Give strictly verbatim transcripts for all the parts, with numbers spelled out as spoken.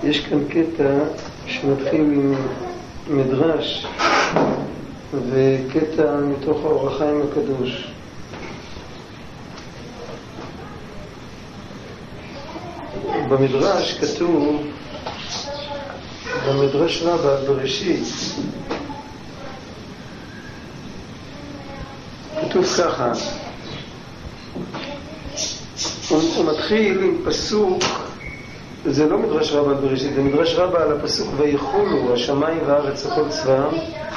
יש כאן קטע שמתחיל עם מדרש וקטע מתוך האור החיים הקדוש. במדרש כתוב, במדרש רבה בראשית, כתוב ככה, הוא, הוא מתחיל עם פסוק, זה לא מדרש רבה בראשית, זה מדרש רבה על הפסוק ויחולו השמיים והארץ וכל צבאם.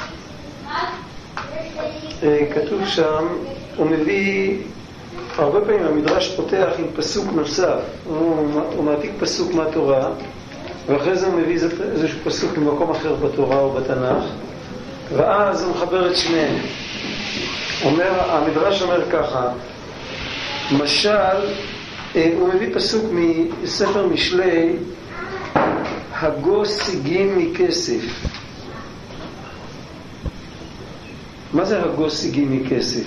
כתוב שם, הוא מביא, הרבה פעמים המדרש פותח עם פסוק נוסף, הוא, הוא מעתיק פסוק מהתורה, ואחרי זה הוא מביא איזשהו פסוק ממקום אחר בתורה או בתנ"ך, ואז הוא מחבר את שניהם. אומר, המדרש אומר ככה, משל, הוא מביא פסוק מספר משלי, הגו סיגים מכסף. מה זה הגו סיגים מכסף?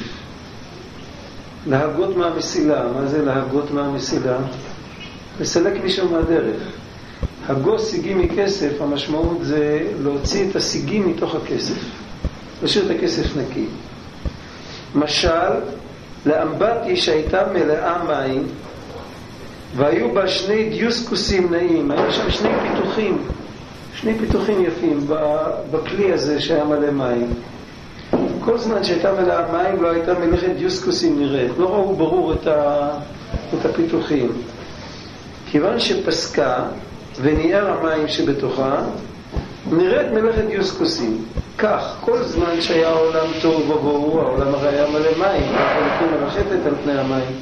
להגות מהמסילה. מה זה להגות מהמסילה? לסלק מישהו מהדרך. הגו סיגים מכסף, המשמעות זה להוציא את הסיגים מתוך הכסף, להשאיר את הכסף נקי. משל, לאמבטי שהייתה מלאה מים והיו בה שני דיוסקוסים נעים, היו שם שני פיתוחים, שני פיתוחים יפים בכלי הזה שהיה מלא מים. כל זמן שהייתה מלאה מים לא הייתה מלאכת דיוסקוסים נראית, לא ראו ברור את, ה... את הפיתוחים. כיוון שפסקה וניער המים שבתוכה, נראית מלאכת דיוסקוסים. כך, כל זמן שהיה העולם טוב ובוהו, העולם הרי היה מלא מים, אנחנו נותנים מרחפת על פני המים.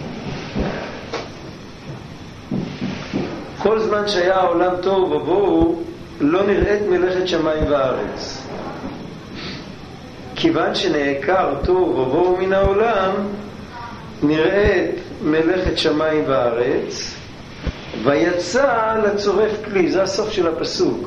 כל זמן שהיה העולם טוב ובוהו, לא נראית מלאכת שמיים וארץ. כיוון שנעקר טוב ובוהו מן העולם, נראית מלאכת שמיים וארץ, ויצא לצורף כלי. זה הסוף של הפסוק.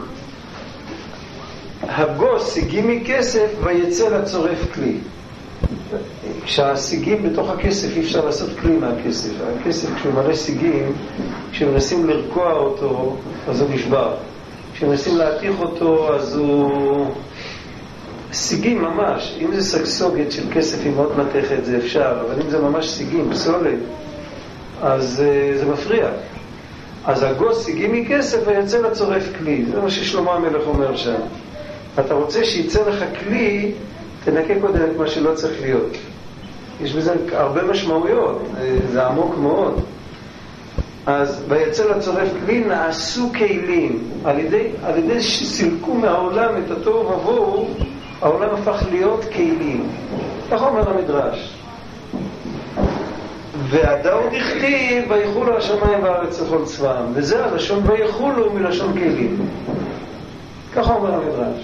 הגו סיגים מכסף ויצא לצורף כלי. כשהסיגים בתוך הכסף אי אפשר לעשות כלי מהכסף. הכסף כשהוא מלא סיגים, כשמנסים לרקוע אותו אז הוא נשבר, כשמנסים להתיך אותו אז הוא סיגים ממש. אם זה סגסוגת של כסף היא מאוד מתכת זה אפשר, אבל אם זה ממש סיגים, סולד, אז זה מפריע. אז הגו סיגים מכסף ויצא לצורף כלי. זה מה ששלמה המלך אומר שם. אתה רוצה שיצא לך כלי, תנקה קודם את מה שלא צריך להיות. יש בזה הרבה משמעויות, זה עמוק מאוד. אז ויצא לצורף כלי, נעשו כלים. על ידי, על ידי שסילקו מהעולם את הטוב ובוהו, העולם הפך להיות כלים. כך אומר המדרש. והדאו דכתיב ויחולו השמיים והארץ וכל צבאם. וזה הלשון ויחולו מלשון כלים. ככה אומר המדרש.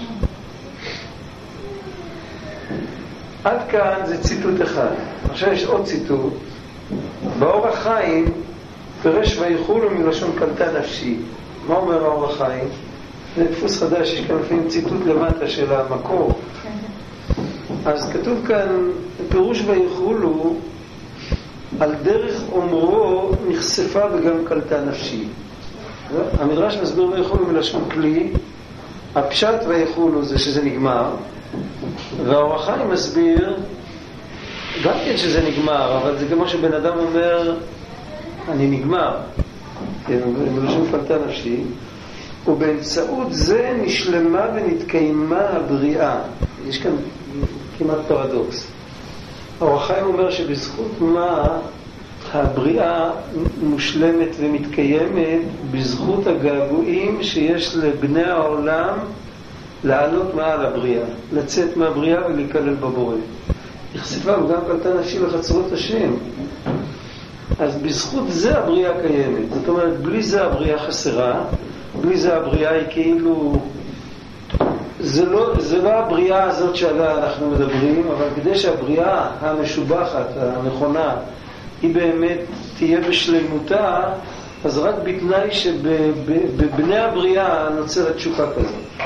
עד כאן זה ציטוט אחד. עכשיו יש עוד ציטוט. באור החיים פרש ויחולו מלשון קלטה נפשי. מה אומר האור החיים? זה דפוס חדש, יש כאן לפעמים ציטוט למטה של המקור. אז כתוב כאן פירוש ויחולו על דרך אומרו נחשפה וגם קלטה נפשי. המדרש מסביר ויחולו מלשון כלי. הפשט ויחולו זה שזה נגמר, והאור החיים מסביר גם כן שזה נגמר, אבל זה כמו שבן אדם אומר אני נגמר, מלשון קלטה נפשי, ובאמצעות זה נשלמה ונתקיימה הבריאה. יש כאן כמעט פרדוקס. האור החיים אומר שבזכות מה הבריאה מושלמת ומתקיימת? בזכות הגעגועים שיש לבני העולם לעלות מעל הבריאה, לצאת מהבריאה ולהיכלל בבורא. נחשפה וגם קלטה נפשי לחצרות השם. אז בזכות זה הבריאה קיימת. זאת אומרת, בלי זה הבריאה חסרה, בלי זה הבריאה היא כאילו, זה לא, זה לא הבריאה הזאת שעליה אנחנו מדברים, אבל כדי שהבריאה המשובחת, הנכונה, היא באמת תהיה בשלמותה, אז רק בתנאי שבבני הבריאה נוצרת תשוקה כזאת.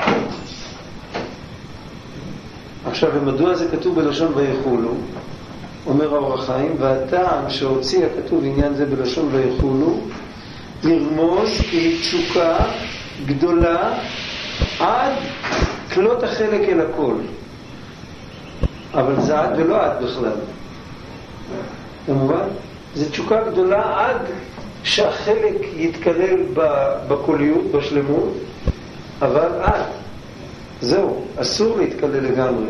עכשיו, ומדוע זה כתוב בלשון ויחולו? אומר האור החיים, והטעם שהוציא הכתוב עניין זה בלשון ויחולו, נרמוז כי תשוקה גדולה עד כלות החלק אל הכל. אבל זה עד ולא עד בכלל. במובן? זו תשוקה גדולה עד שהחלק יתקלל בקוליות, בשלמות, אבל עד. זהו, אסור להתקלל לגמרי.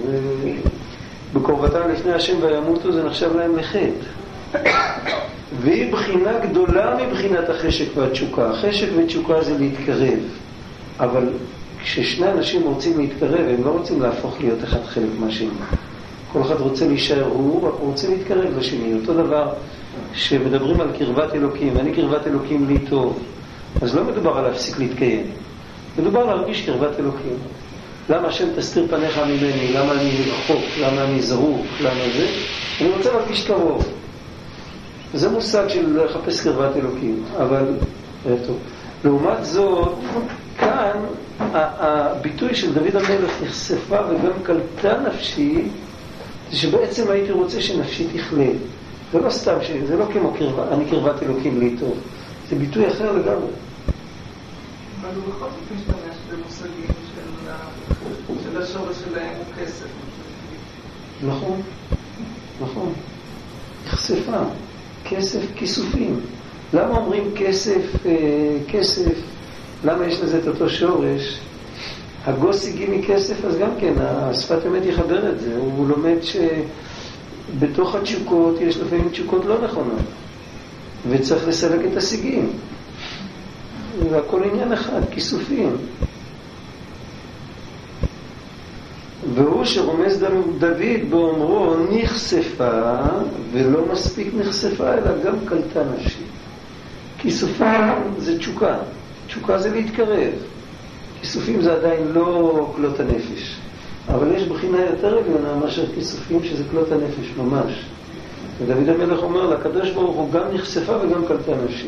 בקרבתם לפני השם וימותו זה נחשב להם לחטא. והיא בחינה גדולה מבחינת החשק והתשוקה. החשק והתשוקה זה להתקרב. אבל כששני אנשים רוצים להתקרב, הם לא רוצים להפוך להיות אחד חלק מהשני. כל אחד רוצה להישאר הוא, רק רוצה להתקרב לשני. אותו דבר שמדברים על קרבת אלוקים, אני קרבת אלוקים לי טוב. אז לא מדובר על להפסיק להתקיים. מדובר להרגיש קרבת אלוקים. למה השם תסתיר פניך ממני? למה אני רחוק? למה אני זרוק? למה זה? אני רוצה להרגיש קרוב. זה מושג של לחפש קרבת אלוקים. אבל, טוב. לעומת זאת, כאן הביטוי של דוד המלך נחשפה וגם קלטה נפשי, זה שבעצם הייתי רוצה שנפשי תכלה. זה לא סתם, זה לא כמו קרבה, אני קרבת אלוקים לי טוב. זה ביטוי אחר לגמרי. אבל הוא בכל זאת משתמש במושגים של, של השורש שלהם הוא כסף. נכון, נכון. נחשפה. כסף, כיסופים. למה אומרים כסף, אה, כסף? למה יש לזה את אותו שורש? הגוס הגיע מכסף, אז גם כן, השפת אמת יחבר את זה. הוא לומד שבתוך התשוקות יש לפעמים תשוקות לא נכונות. וצריך לסלק את השיגים. והכל עניין אחד, כיסופים. והוא שרומז דוד באומרו נחשפה, ולא מספיק נחשפה, אלא גם קלטה נפשי. כיסופים זה תשוקה. תשוקה זה להתקרב. כיסופים זה עדיין לא כלות הנפש. אבל יש בחינה יותר עליונה מאשר כיסופים שזה כלות הנפש ממש. ודוד המלך אומר לה, הקדוש ברוך הוא גם נחשפה וגם קלטה נפשי.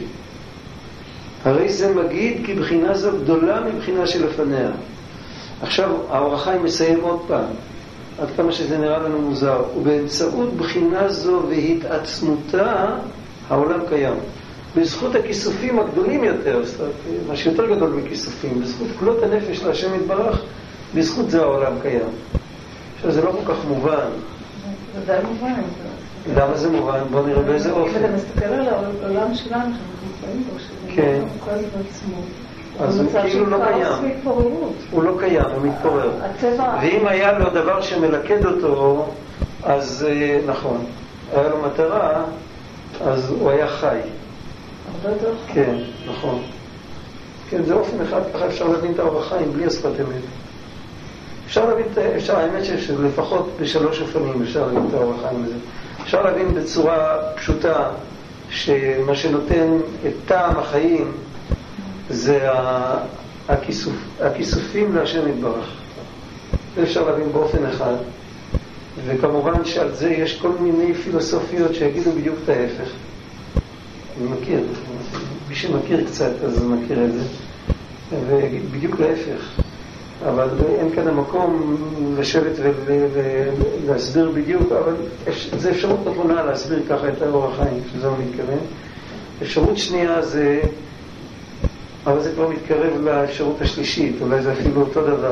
הרי זה מגיד כי בחינה זו גדולה מבחינה שלפניה. עכשיו האור החיים מסיים עוד פעם, עד כמה שזה נראה לנו מוזר, ובאמצעות בחינה זו והתעצמותה העולם קיים. בזכות הכיסופים הגדולים יותר, מה שיותר גדול מכיסופים, בזכות כלות הנפש להשם יתברך, בזכות זה העולם קיים. עכשיו זה לא כל כך מובן. זה די מובן. למה זה מובן? בוא נראה באיזה אופן. אם אתה מסתכל על העולם שלנו, שאנחנו נמצאים בו, כן. כל הזמן עצמו. אז הוא כאילו לא קיים. הוא לא קיים, הוא מתפורר. ואם היה לו דבר שמלכד אותו, אז נכון, היה לו מטרה, אז הוא היה חי. כן, נכון. כן, זה אופן אחד, ככה אפשר להבין את האור החיים בלי השפת אמת. אפשר להבין, אפשר, האמת שלפחות בשלוש אופנים אפשר להבין את האור החיים הזה. אפשר להבין בצורה פשוטה שמה שנותן את טעם החיים זה הכיסוף, הכיסופים להשם יתברך. זה אפשר להבין באופן אחד. וכמובן שעל זה יש כל מיני פילוסופיות שיגידו בדיוק את ההפך. אני מכיר, מי שמכיר קצת אז מכיר את זה. ובדיוק להפך. אבל אין כאן המקום לשבת ולהסביר בדיוק, אבל זה אפשרות נכונה להסביר ככה את האור החיים, שזה לא מתכוון. אפשרות שנייה זה, אבל זה כבר מתקרב לאפשרות השלישית, אולי זה אפילו אותו דבר.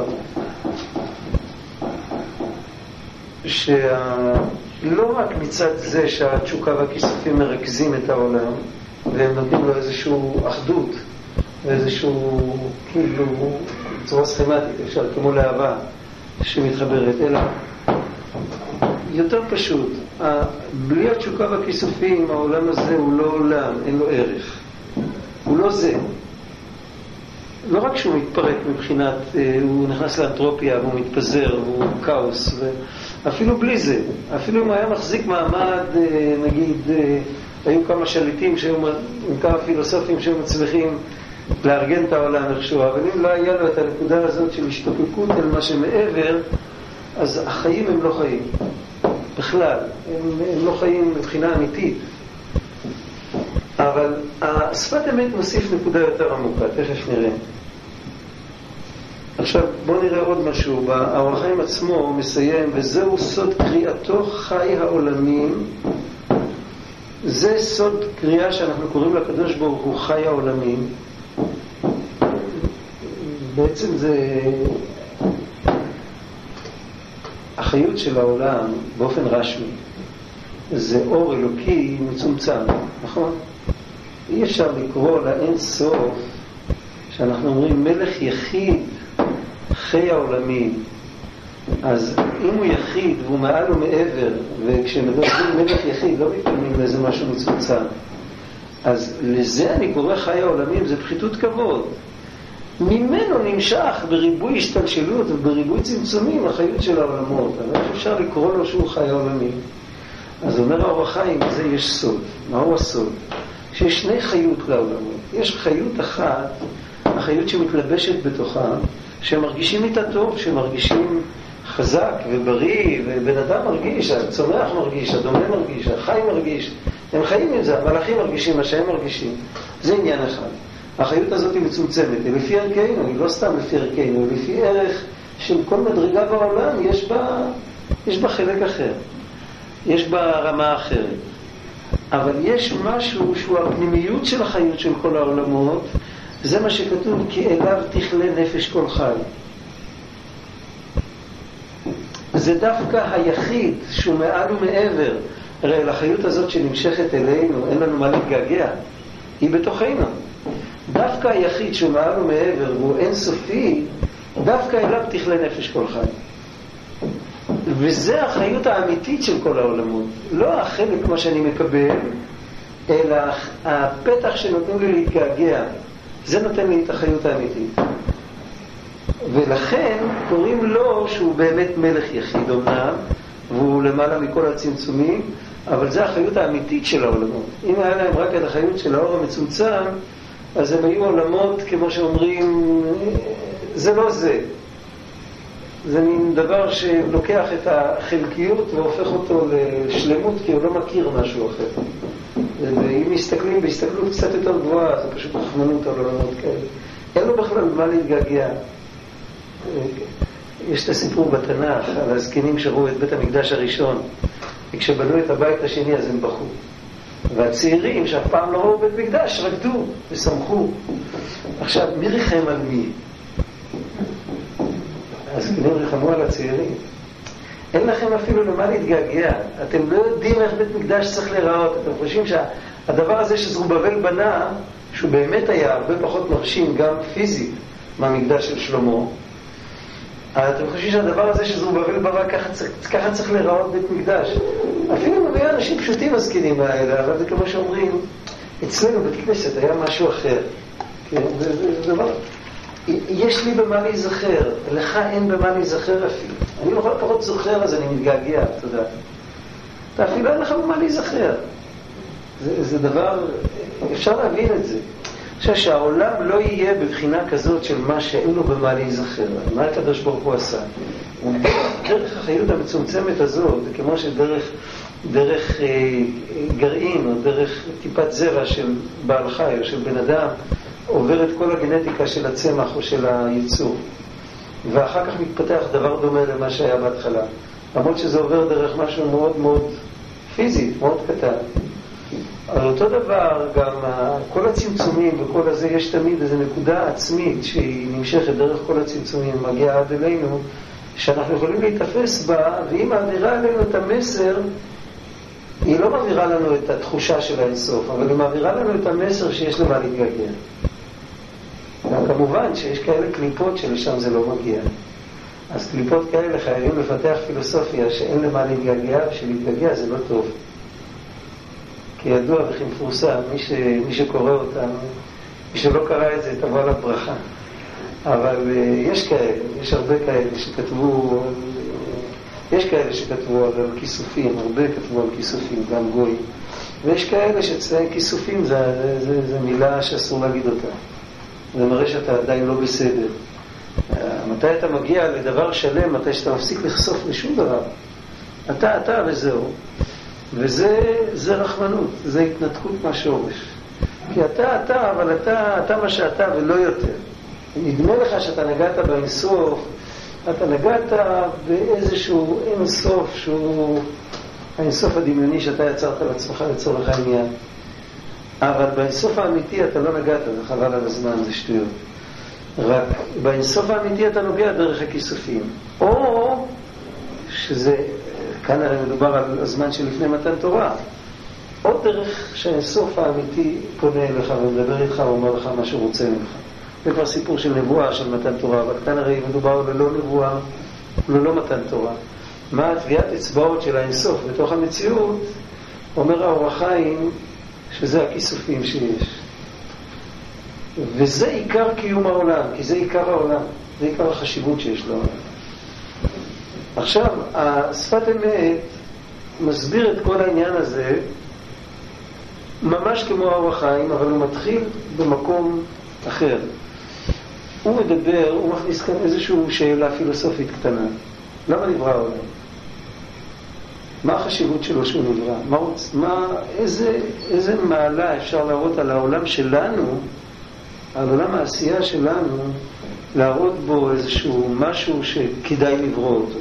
שלא רק מצד זה שהתשוקה והכיסופים מרכזים את העולם, והם נותנים לו איזושהי אחדות, ואיזשהו כאילו צורה סכמטית, אפשר כמו להבה שמתחברת, אלא יותר פשוט. בלי התשוקה והכיסופים העולם הזה הוא לא עולם, אין לו ערך, הוא לא זה. לא רק שהוא מתפרק מבחינת, הוא נכנס לאנטרופיה והוא מתפזר והוא כאוס, אפילו בלי זה, אפילו אם היה מחזיק מעמד, נגיד היו כמה שליטים שהיו כמה פילוסופים שהיו מצליחים לארגן את העולם איכשהו, אבל אם לא היה לו את הנקודה הזאת של השתוקקות אל מה שמעבר, אז החיים הם לא חיים בכלל, הם, הם לא חיים מבחינה אמיתית. אבל השפת אמת מוסיף נקודה יותר עמוקה, תכף נראה. עכשיו בוא נראה עוד משהו. האור החיים עצמו מסיים, וזהו סוד קריאתו חי העולמים. זה סוד קריאה שאנחנו קוראים לקדוש ברוך הוא חי העולמים. בעצם זה החיות של העולם באופן רשמי, זה אור אלוקי מצומצם, נכון? אי אפשר לקרוא לאין סוף שאנחנו אומרים מלך יחיד חי העולמים. אז אם הוא יחיד והוא מעל ומעבר, וכשמדברים מלך יחיד לא מתכוונים לאיזה משהו מצומצם, אז לזה אני קורא חי העולמים, זה פחיתות כבוד. ממנו נמשך בריבוי השתלשלות ובריבוי צמצומים החיות של העולמות, אבל אפשר לקרוא לו שהוא חי העולמים. אז אומר האור החיים, זה יש סוד. מהו הסוד? שיש שני חיות לעולמות. יש חיות אחת, החיות שמתלבשת בתוכה, שמרגישים איתה טוב, שמרגישים חזק ובריא, ובן אדם מרגיש, הצומח מרגיש, הדומה מרגיש, החי מרגיש, הם חיים עם זה, המלאכים מרגישים מה שהם מרגישים. זה עניין אחד. החיות הזאת היא מצומצמת, היא לפי ערכנו, היא לא סתם לפי ערכנו, היא לפי ערך של כל מדרגה בעולם, יש בה, יש בה חלק אחר, יש בה רמה אחרת. אבל יש משהו שהוא הפנימיות של החיות של כל העולמות, זה מה שכתוב, כי אליו תכלה נפש כל חי. זה דווקא היחיד שהוא מעל ומעבר. הרי לחיות הזאת שנמשכת אלינו, אין לנו מה להתגעגע, היא בתוכנו. דווקא היחיד שהוא מעל ומעבר והוא אין סופי, דווקא אליו תכלה נפש כל חי. וזה החיות האמיתית של כל העולמות. לא החלק מה שאני מקבל, אלא הפתח שנותנים לי להתגעגע. זה נותן לי את החיות האמיתית. ולכן קוראים לו שהוא באמת מלך יחיד אומנם, והוא למעלה מכל הצמצומים, אבל זה החיות האמיתית של העולמות. אם היה להם רק את החיות של האור המצומצם, אז הם היו עולמות, כמו שאומרים, זה לא זה. זה מין דבר שלוקח את החלקיות והופך אותו לשלמות, כי הוא לא מכיר משהו אחר. ואם מסתכלים בהסתכלות קצת יותר גבוהה, זה פשוט רחמנות על עולמות כאלה. אין לו בכלל מה להתגעגע. יש את הסיפור בתנ"ך על הזקנים שראו את בית המקדש הראשון, וכשבנו את הבית השני אז הם בכו. והצעירים שאף פעם לא ראו בית מקדש רקדו ושמחו. עכשיו, מי ריחם על מי? הזקנים ריחמו על הצעירים. אין לכם אפילו למה להתגעגע. אתם לא יודעים איך בית מקדש צריך להיראות. אתם חושבים שהדבר הזה שזרובבל בנה, שהוא באמת היה הרבה פחות מרשים גם פיזית מהמקדש של שלמה, אתם חושבים שהדבר הזה שזרובבל ברא ככה, ככה צריך להיראות בית מקדש. אפילו לא היה אנשים פשוטים מזקינים האלה, אבל זה כמו שאומרים, אצלנו בית כנסת היה משהו אחר. כן? זה, זה, זה דבר... יש לי במה להיזכר, לך אין במה להיזכר אפילו. אני לכל הפחות זוכר, אז אני מתגעגע, תודה. אתה אפילו אין לך במה להיזכר. זה, זה דבר, אפשר להבין את זה. עכשיו שהעולם לא יהיה בבחינה כזאת של מה שאין לו במה להיזכר. מה הקדוש ברוך הוא עשה? דרך החיות המצומצמת הזאת, זה כמו שדרך דרך אה, גרעין או דרך טיפת זרע של בעל חי או של בן אדם, עובר את כל הגנטיקה של הצמח או של היצור, ואחר כך מתפתח דבר דומה למה שהיה בהתחלה, למרות שזה עובר דרך משהו מאוד מאוד פיזית, מאוד קטן. אבל אותו דבר, גם כל הצמצומים וכל הזה, יש תמיד איזו נקודה עצמית שהיא נמשכת דרך כל הצמצומים, מגיעה עד אלינו, שאנחנו יכולים להתאפס בה, והיא מעבירה אלינו את המסר. היא לא מעבירה לנו את התחושה של האינסוף, אבל היא מעבירה לנו את המסר שיש למה להתגעגע. כמובן שיש כאלה קליפות שלשם זה לא מגיע. אז קליפות כאלה חייבים לפתח פילוסופיה שאין למה להתגעגע, ושלהתגעגע זה לא טוב. כי ידוע וכי מפורסם, מי, ש... מי שקורא אותם, מי שלא קרא את זה, תבוא עליו ברכה. אבל uh, יש כאלה, יש הרבה כאלה שכתבו, יש כאלה שכתבו על כיסופים, הרבה כתבו על כיסופים, גם גוי. ויש כאלה שאצלהם כיסופים זה, זה, זה, זה מילה שאסור להגיד אותה. זה מראה שאתה עדיין לא בסדר. מתי אתה מגיע לדבר שלם, מתי שאתה מפסיק לחשוף לשום דבר. אתה, אתה וזהו. וזה זה רחמנות, זה התנתקות מהשורש. כי אתה, אתה, אבל אתה, אתה מה שאתה ולא יותר. נדמה לך שאתה נגעת באינסוף, אתה נגעת באיזשהו אינסוף שהוא האינסוף הדמיוני שאתה יצרת לעצמך לצורך העניין. אבל באינסוף האמיתי אתה לא נגעת, זה חבל על הזמן, זה שטויות. רק באינסוף האמיתי אתה נוגע דרך הכיסופים. או שזה, כאן הרי מדובר על הזמן שלפני מתן תורה, או דרך שהאינסוף האמיתי פונה אליך ומדבר איתך ואומר לך מה שהוא רוצה ממך. זה כבר סיפור של נבואה, של מתן תורה, אבל כאן הרי מדובר ללא נבואה, ללא מתן תורה. מה טביעת אצבעות של האינסוף בתוך המציאות? אומר האור החיים שזה הכיסופים שיש. וזה עיקר קיום העולם, כי זה עיקר העולם, זה עיקר החשיבות שיש לעולם. עכשיו, השפת אמת מסביר את כל העניין הזה ממש כמו האור החיים, אבל הוא מתחיל במקום אחר. הוא מדבר, הוא מכניס כאן איזושהי שאלה פילוסופית קטנה. למה נברא העולם? מה החשיבות שלו שהוא נברא? מה, מה, איזה, איזה מעלה אפשר להראות על העולם שלנו, על עולם העשייה שלנו, להראות בו איזשהו משהו שכדאי לברוא אותו?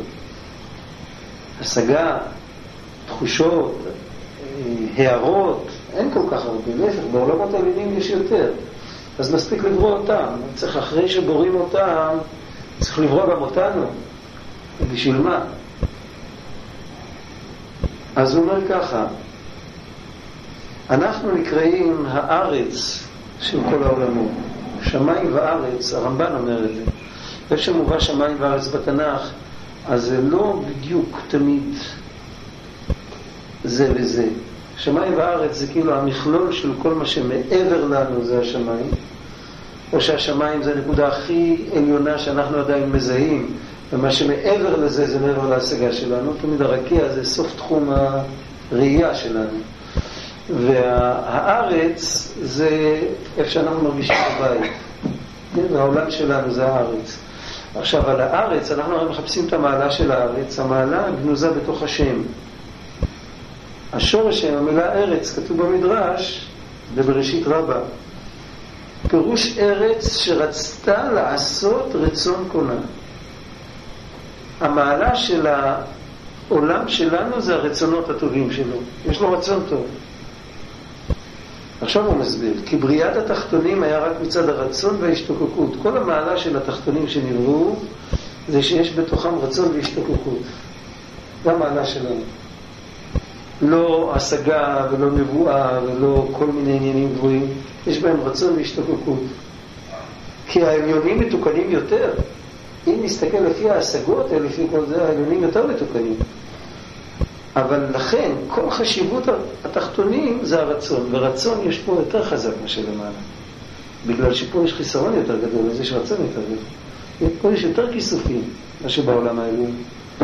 השגה, תחושות, הערות, אין כל כך הרבה. להפך, בעולמות העליונים יש יותר. אז מספיק לברוא אותם. צריך, אחרי שבורים אותם, צריך לברוא גם אותנו. בשביל מה? אז הוא אומר ככה, אנחנו נקראים הארץ של כל העולמות. שמיים וארץ, הרמב"ן אומר את זה. איפה שמובא שמיים וארץ בתנ"ך, אז זה לא בדיוק תמיד זה וזה. שמיים וארץ זה כאילו המכלול של כל מה שמעבר לנו זה השמיים, או שהשמיים זה הנקודה הכי עליונה שאנחנו עדיין מזהים, ומה שמעבר לזה זה מעבר להשגה שלנו. תמיד הרקיע זה סוף תחום הראייה שלנו, והארץ זה איפה שאנחנו מרגישים בבית, והעולם שלנו זה הארץ. עכשיו, על הארץ אנחנו הרי מחפשים את המעלה של הארץ. המעלה גנוזה בתוך השם. השורש של המילה ארץ כתוב במדרש בבראשית רבה, פירוש ארץ שרצתה לעשות רצון קונה. המעלה של העולם שלנו זה הרצונות הטובים שלו, יש לו רצון טוב. עכשיו הוא מסביר, כי בריאת התחתונים היה רק מצד הרצון וההשתוקקות. כל המעלה של התחתונים שנבראו זה שיש בתוכם רצון והשתוקקות. זה המעלה שלנו. לא השגה ולא נבואה ולא כל מיני עניינים גבוהים, יש בהם רצון והשתוקקות. כי העליונים מתוקנים יותר. אם נסתכל לפי ההשגות, לפי כל זה, העליונים יותר מתוקנים. אבל לכן, כל חשיבות התחתונים זה הרצון, ורצון יש פה יותר חזק מאשר למעלה. בגלל שפה יש חיסרון יותר גדול, אז יש רצון יותר גדול. פה יש יותר כיסופים מאשר בעולם העליון.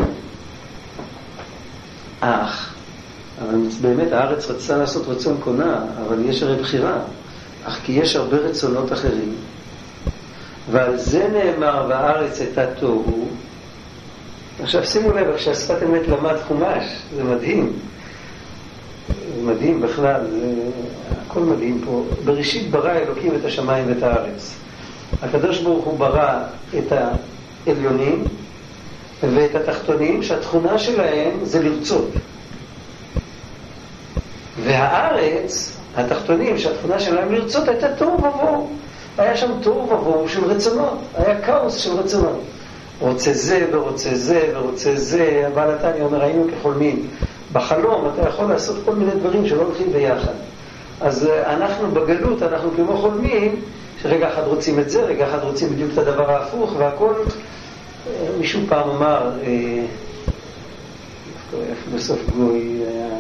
אך, אבל באמת הארץ רצתה לעשות רצון קונה, אבל יש הרי בחירה. אך כי יש הרבה רצונות אחרים, ועל זה נאמר והארץ הייתה תוהו. עכשיו שימו לב, כשהשפת אמת למד חומש, זה מדהים. זה מדהים בכלל, זה הכל מדהים פה. בראשית ברא אלוקים את השמיים ואת הארץ. הקדוש ברוך הוא ברא את העליונים ואת התחתונים, שהתכונה שלהם זה לרצות. והארץ, התחתונים, שהתכונה שלהם לרצות, הייתה תוהו ובוהו. היה שם תוהו ובוהו של רצונות, היה כאוס של רצונות. רוצה זה ורוצה זה ורוצה זה. הבעל התניא אומר, היינו כחולמים. בחלום אתה יכול לעשות כל מיני דברים שלא הולכים ביחד. אז אנחנו בגלות, אנחנו כמו חולמים, שרגע אחד רוצים את זה, רגע אחד רוצים בדיוק את הדבר ההפוך, והכל, מישהו פעם אמר, פילוסוף גוי,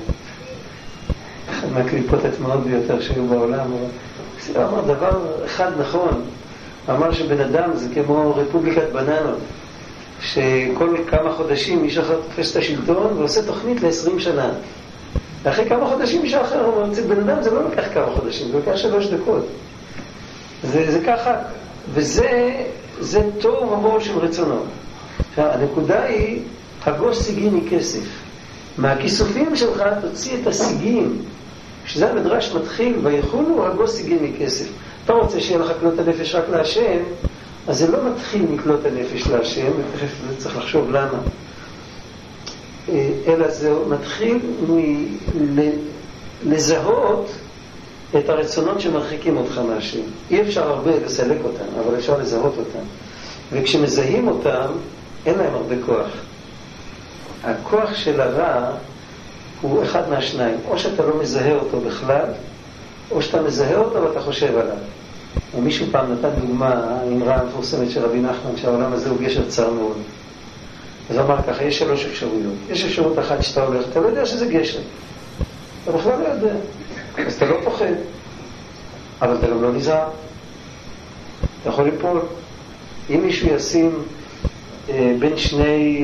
אחד מהקליפות הטמעות ביותר שהיו בעולם, הוא אמר דבר אחד נכון, אמר שבן אדם זה כמו רפובליקת בננות, שכל כמה חודשים מישהו אחר תופס את השלטון ועושה תוכנית ל-עשרים שנה. ואחרי כמה חודשים מישהו אחר אומר, בן אדם זה לא לקח כמה חודשים, זה לקח שלוש דקות. זה, זה ככה, וזה זה תוהו ובוהו של רצונות. הנקודה היא, הגוש סיגין כסף. מהכיסופים שלך תוציא את הסיגים. כשזה המדרש מתחיל, ויכולו הגוש סיגין כסף. אתה רוצה שיהיה לך כלות הנפש רק להשם, אז זה לא מתחיל מכלות הנפש להשם, ותכף צריך לחשוב למה. אלא זה מתחיל מלזהות את הרצונות שמרחיקים אותך מהשם. אי אפשר הרבה לסלק אותם, אבל אפשר לזהות אותם. וכשמזהים אותם, אין להם הרבה כוח. הכוח של הרע הוא אחד מהשניים. או שאתה לא מזהה אותו בכלל, או שאתה מזהה אותו ואתה חושב עליו. ומישהו פעם נתן דוגמה, האמרה המפורסמת של רבי נחמן, שהעולם הזה הוא גשר צר מאוד. אז הוא אמר ככה, יש שלוש אפשרויות. יש אפשרות אחת שאתה הולך, אתה לא יודע שזה גשר. אתה בכלל לא יודע. אז אתה לא פוחד. אבל אתה גם לא נזהר. אתה יכול ליפול. אם מישהו ישים אה, בין שני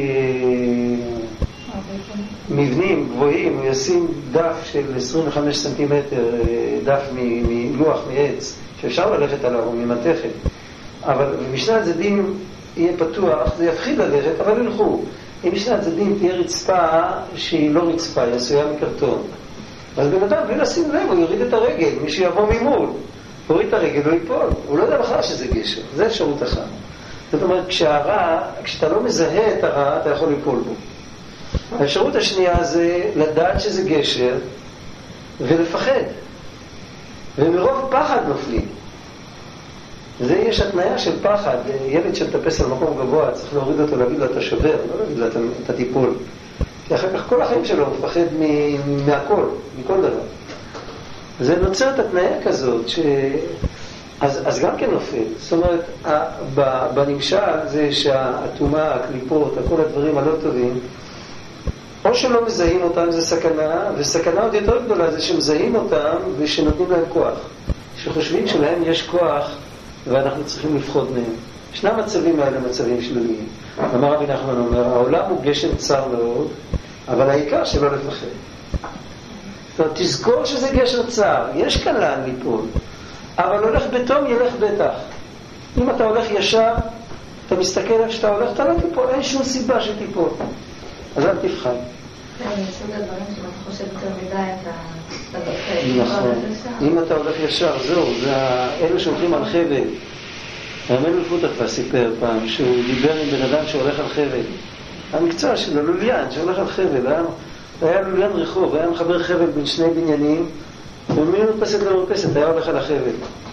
אה, מבנים גבוהים, הוא ישים דף של עשרים וחמישה סנטימטר, אה, דף מלוח, מעץ, שאפשר ללכת עליו, או ממתכת. אבל משני הצדדים יהיה פתוח, זה יפחיד ללכת, אבל ילכו. אם משני הצדדים תהיה רצפה שהיא לא רצפה, היא עשויה מקרטון. אז בן אדם, בלי לשים לב, הוא יוריד את הרגל, מי שיבוא ממול, הוא יוריד את הרגל, הוא ייפול. הוא לא יודע בכלל שזה גשר, זה אפשרות אחת. זאת אומרת, כשהרע, כשאתה לא מזהה את הרע, אתה יכול ליפול בו. האפשרות השנייה זה לדעת שזה גשר, ולפחד. ומרוב פחד נופלים. זה יש התניה של פחד. ילד שמטפס על מקום גבוה, צריך להוריד אותו, להגיד לו, אתה שובר, לא להגיד לו, אתה תיפול. כי אחר כך כל החיים שלו מפחד מהכל, מכל דבר. זה נוצר את התניה כזאת, ש... אז, אז גם כן נופל. זאת אומרת, בנמשל זה שהאטומה, הקליפות, כל הדברים הלא טובים, או שלא מזהים אותם זה סכנה, וסכנה עוד יותר גדולה זה שמזהים אותם ושנותנים להם כוח. שחושבים שלהם יש כוח ואנחנו צריכים לפחוד מהם. שני המצבים האלה מצבים שליליים. אמר רבי נחמן אומר, העולם הוא גשם צר מאוד, אבל העיקר שלא לפחד. זאת אומרת, תזכור שזה גשר צר, יש כאן לאן ליפול, אבל הולך בתום ילך בטח. אם אתה הולך ישר, אתה מסתכל איך שאתה הולך, אתה לא תיפול, אין שום סיבה שתיפול. אז אל תבחן. זה מסוג הדברים שאתה חושב יותר מדי, אתה... נכון. אם אתה הולך ישר, זהו, זה אלה שהולכים על חבל. הרמן מפותח כבר סיפר פעם שהוא דיבר עם בן אדם שהולך על חבל. המקצוע שלו, לוליין, שהולך על חבל. היה, היה לוליין רחוב, היה מחבר חבל בין שני בניינים, וממרפסת למרפסת, היה הולך על החבל.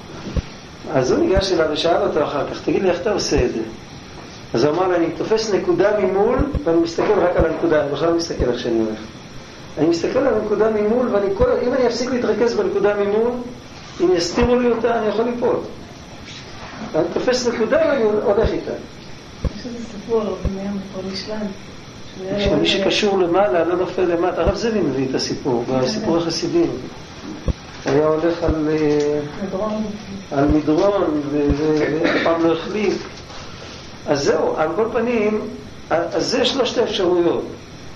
אז הוא ניגש אליו ושאל אותו אחר כך, תגיד לי, איך אתה עושה את זה? אז הוא אמר לי, אני תופס נקודה ממול, ואני מסתכל רק על הנקודה, אני בכלל לא מסתכל איך שאני הולך. אני מסתכל על הנקודה ממול, ואני כל... אם אני אפסיק להתרכז בנקודה ממול, אם יסתירו לי אותה, אני יכול ליפול. אני תופס נקודה ואני הולך איתה. יש איזה סיפור, הרב מרים מפור משלן. שמי שקשור למעלה לא נופל למטה. הרב זבי מביא את הסיפור, בסיפור החסידים. היה הולך על מדרון, על מדרון, ופעם לא החליף. אז זהו, על כל פנים, אז זה שלושת האפשרויות.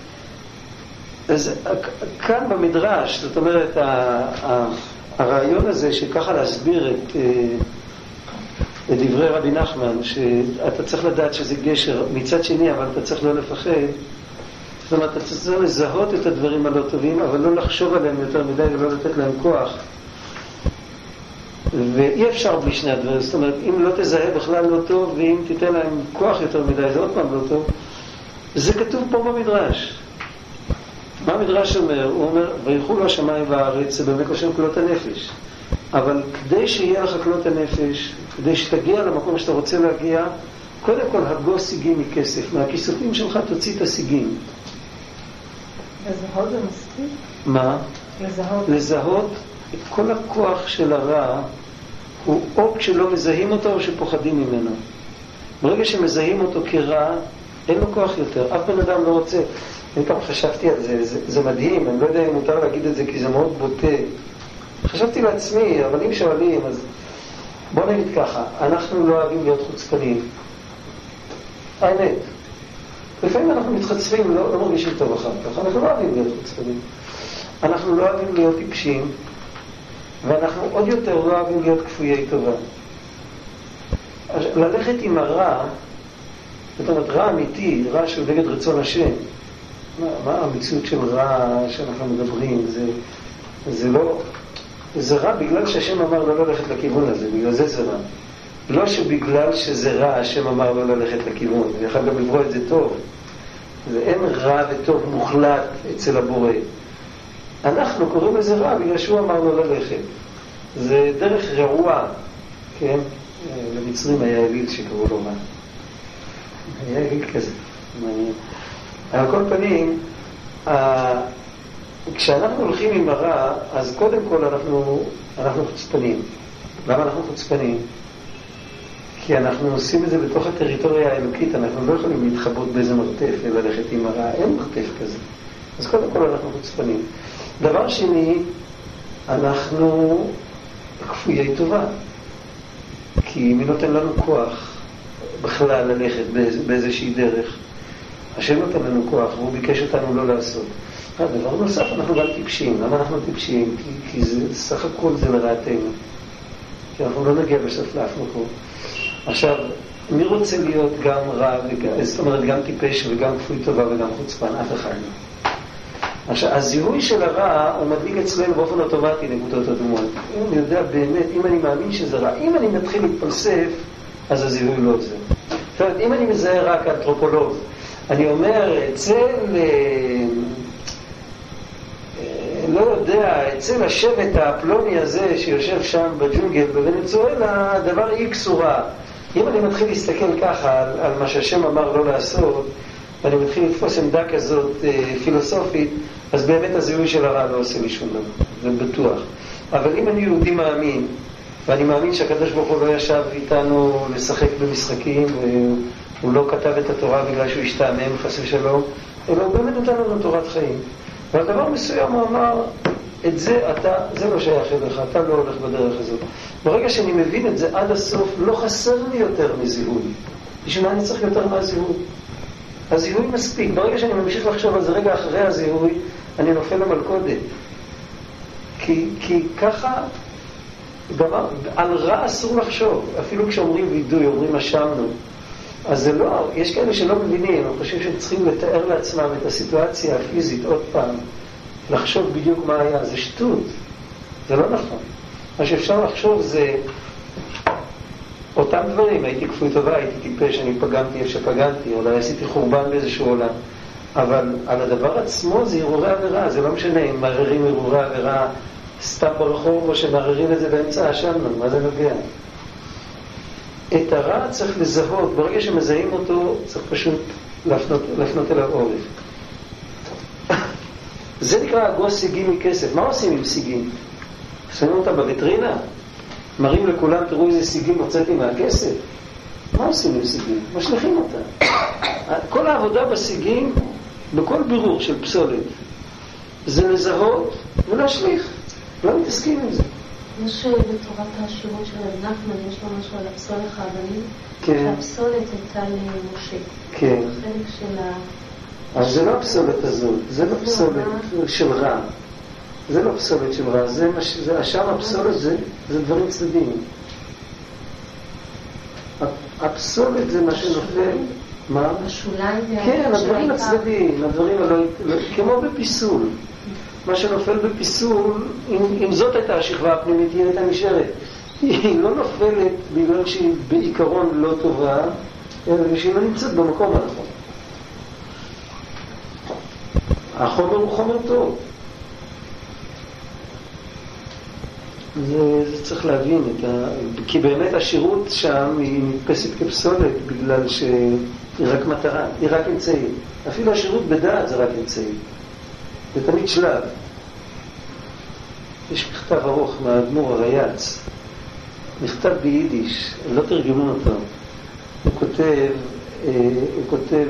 אז כאן במדרש, זאת אומרת, הרעיון הזה שככה להסביר את, את דברי רבי נחמן, שאתה צריך לדעת שזה גשר מצד שני, אבל אתה צריך לא לפחד. זאת אומרת, אתה צריך לזהות את הדברים הלא טובים, אבל לא לחשוב עליהם יותר מדי ולא לתת להם כוח. ואי אפשר בלי שני הדברים. זאת אומרת, אם לא תזהה בכלל לא טוב, ואם תיתן להם כוח יותר מדי, זה עוד פעם לא טוב. זה כתוב פה במדרש. מה המדרש אומר? הוא אומר, ויחולו השמיים והארץ, זה באמת לשם כלות הנפש. אבל כדי שיהיה לך כלות הנפש, כדי שתגיע למקום שאתה רוצה להגיע, קודם כל הגו סיגים מכסף. מהכיסופים שלך תוציא את הסיגים. לזהות זה מספיק? מה? לזהות. לזהות את כל הכוח של הרע, הוא או כשלא מזהים אותו או שפוחדים ממנו. ברגע שמזהים אותו כרע, אין לו כוח יותר. אף בן אדם לא רוצה. אני פעם חשבתי על זה, זה, זה מדהים, אני לא יודע אם מותר להגיד את זה כי זה מאוד בוטה. חשבתי לעצמי, אבל אם שואלים, אז בוא נגיד ככה, אנחנו לא אוהבים להיות חוצפנים. האמת. לפעמים אנחנו מתחצפים, לא, לא מרגישים טוב אחר כך, אנחנו לא אוהבים להיות חוצפנים. אנחנו לא אוהבים להיות טיפשים, ואנחנו עוד יותר לא אוהבים להיות כפויי טובה. ללכת עם הרע, זאת אומרת, רע אמיתי, רע שהוא נגד רצון השם. מה, מה המציאות של רע שאנחנו מדברים? זה, זה לא... זה רע בגלל שהשם אמר לא ללכת לכיוון הזה, בגלל זה זה רע. לא שבגלל שזה רע, השם אמר לא ללכת לכיוון. אני יכול גם לברוא את זה טוב. זה אין רע וטוב מוחלט אצל הבורא. אנחנו קוראים לזה רע בגלל שהוא אמר לא ללכת. זה דרך רעועה, כן? למצרים היה אליל שקראו לו רע. היה אליל כזה. על כל פנים, כשאנחנו הולכים עם הרע, אז קודם כל אנחנו, אנחנו חוצפנים. למה אנחנו חוצפנים? כי אנחנו עושים את זה בתוך הטריטוריה האלוקית, אנחנו לא יכולים להתחבות באיזה מרתף וללכת עם הרע, אין מרתף כזה. אז קודם כל אנחנו חוצפנים. דבר שני, אנחנו כפויי טובה. כי מי נותן לנו כוח בכלל ללכת באיזושהי דרך? השם נותן לנו כוח, והוא ביקש אותנו לא לעשות. דבר נוסף, אנחנו גם טיפשים. למה אנחנו טיפשים? כי, כי זה, סך הכל זה לרעתנו. כי אנחנו לא נגיע בסוף לאף מקום. עכשיו, מי רוצה להיות גם רע, וגם, זאת אומרת גם טיפש וגם כפוי טובה וגם חוצפן? אף אחד לא. עכשיו, הזיהוי של הרע הוא מדליק אצלנו באופן אוטומטי נקודות אדומות. אם אני יודע באמת, אם אני מאמין שזה רע, אם אני מתחיל להתפלסף, אז הזיהוי לא זה. זאת אומרת, אם אני מזהה רע כאנתרופולוג, אני אומר, אצל, לא יודע, אצל השבט הפלוני הזה שיושב שם בג'ונגל בוונצואלה, הדבר איקס הוא רע. אם אני מתחיל להסתכל ככה על, על מה שהשם אמר לא לעשות, ואני מתחיל לתפוס עמדה כזאת אה, פילוסופית, אז באמת הזיהוי של הרע לא עושה לי שום דבר, זה בטוח. אבל אם אני יהודי מאמין, ואני מאמין שהקדוש ברוך הוא לא ישב איתנו לשחק במשחקים, והוא לא כתב את התורה בגלל שהוא השתעמם חס ושלום, אלא הוא באמת נתן לנו תורת חיים. ועל דבר מסוים הוא אמר, את זה אתה, זה לא שייך אליך, אתה לא הולך בדרך הזאת. ברגע שאני מבין את זה עד הסוף, לא חסר לי יותר מזיהוי. בשביל מה אני צריך יותר מהזיהוי? הזיהוי מספיק. ברגע שאני ממשיך לחשוב על זה רגע אחרי הזיהוי, אני נופל למלכודת. כי, כי ככה, דבר, על רע אסור לחשוב. אפילו כשאומרים וידוי, אומרים אשמנו. אז זה לא, יש כאלה שלא מבינים, הם חושבים שהם צריכים לתאר לעצמם את הסיטואציה הפיזית עוד פעם, לחשוב בדיוק מה היה. זה שטות. זה לא נכון. מה שאפשר לחשוב זה אותם דברים. הייתי כפוי טובה, הייתי טיפש, אני פגמתי איפה שפגמתי, אולי עשיתי חורבן באיזשהו עולם. אבל על הדבר עצמו זה הרהורי עבירה. זה לא משנה אם מערערים הרהורי עבירה סתם ברחוב או שמערערים את זה באמצע אשמנו. מה זה נוגע? את הרע צריך לזהות. ברגע שמזהים אותו צריך פשוט להפנות, להפנות אליו עורף. זה נקרא הגוס סיגים מכסף. מה עושים עם סיגים? שמים אותם בווטרינה? מראים לכולם, תראו איזה סיגים הוצאתי מהכסף? מה עושים עם סיגים? משליחים אותם. כל העבודה בסיגים, בכל בירור של פסולת, זה לזהות ולהשליך. לא מתעסקים עם זה. יש בתורת השירות של רב נחמן, יש לו משהו על הפסולת האבנים? כן. שהפסולת הייתה למשה. כן. חלק של ה... אבל זה לא הפסולת הזאת, זה לא פסולת של רע. זה לא פסולת של רע, זה, זה, השאר הפסולת זה, זה דברים צדדים. הפסולת זה מה שנופל. מה? השוליים והעיקר. כן, הדברים הצדדים, הדברים הלא... כמו בפיסול. מה שנופל בפיסול, אם, אם זאת הייתה השכבה הפנימית, היא הייתה נשארת. היא לא נופלת בגלל שהיא בעיקרון לא טובה, אלא שהיא לא נמצאת במקום הנכון. החומר הוא חומר טוב. זה, זה צריך להבין את ה... כי באמת השירות שם היא נתפסת כפסולת בגלל שהיא רק מטרה, היא רק אמצעי. אפילו השירות בדעת זה רק אמצעי. זה תמיד שלב. יש מכתב ארוך מהאדמו"ר הריי"צ, מכתב ביידיש, לא תרגמו אותו. הוא כותב, הוא כותב,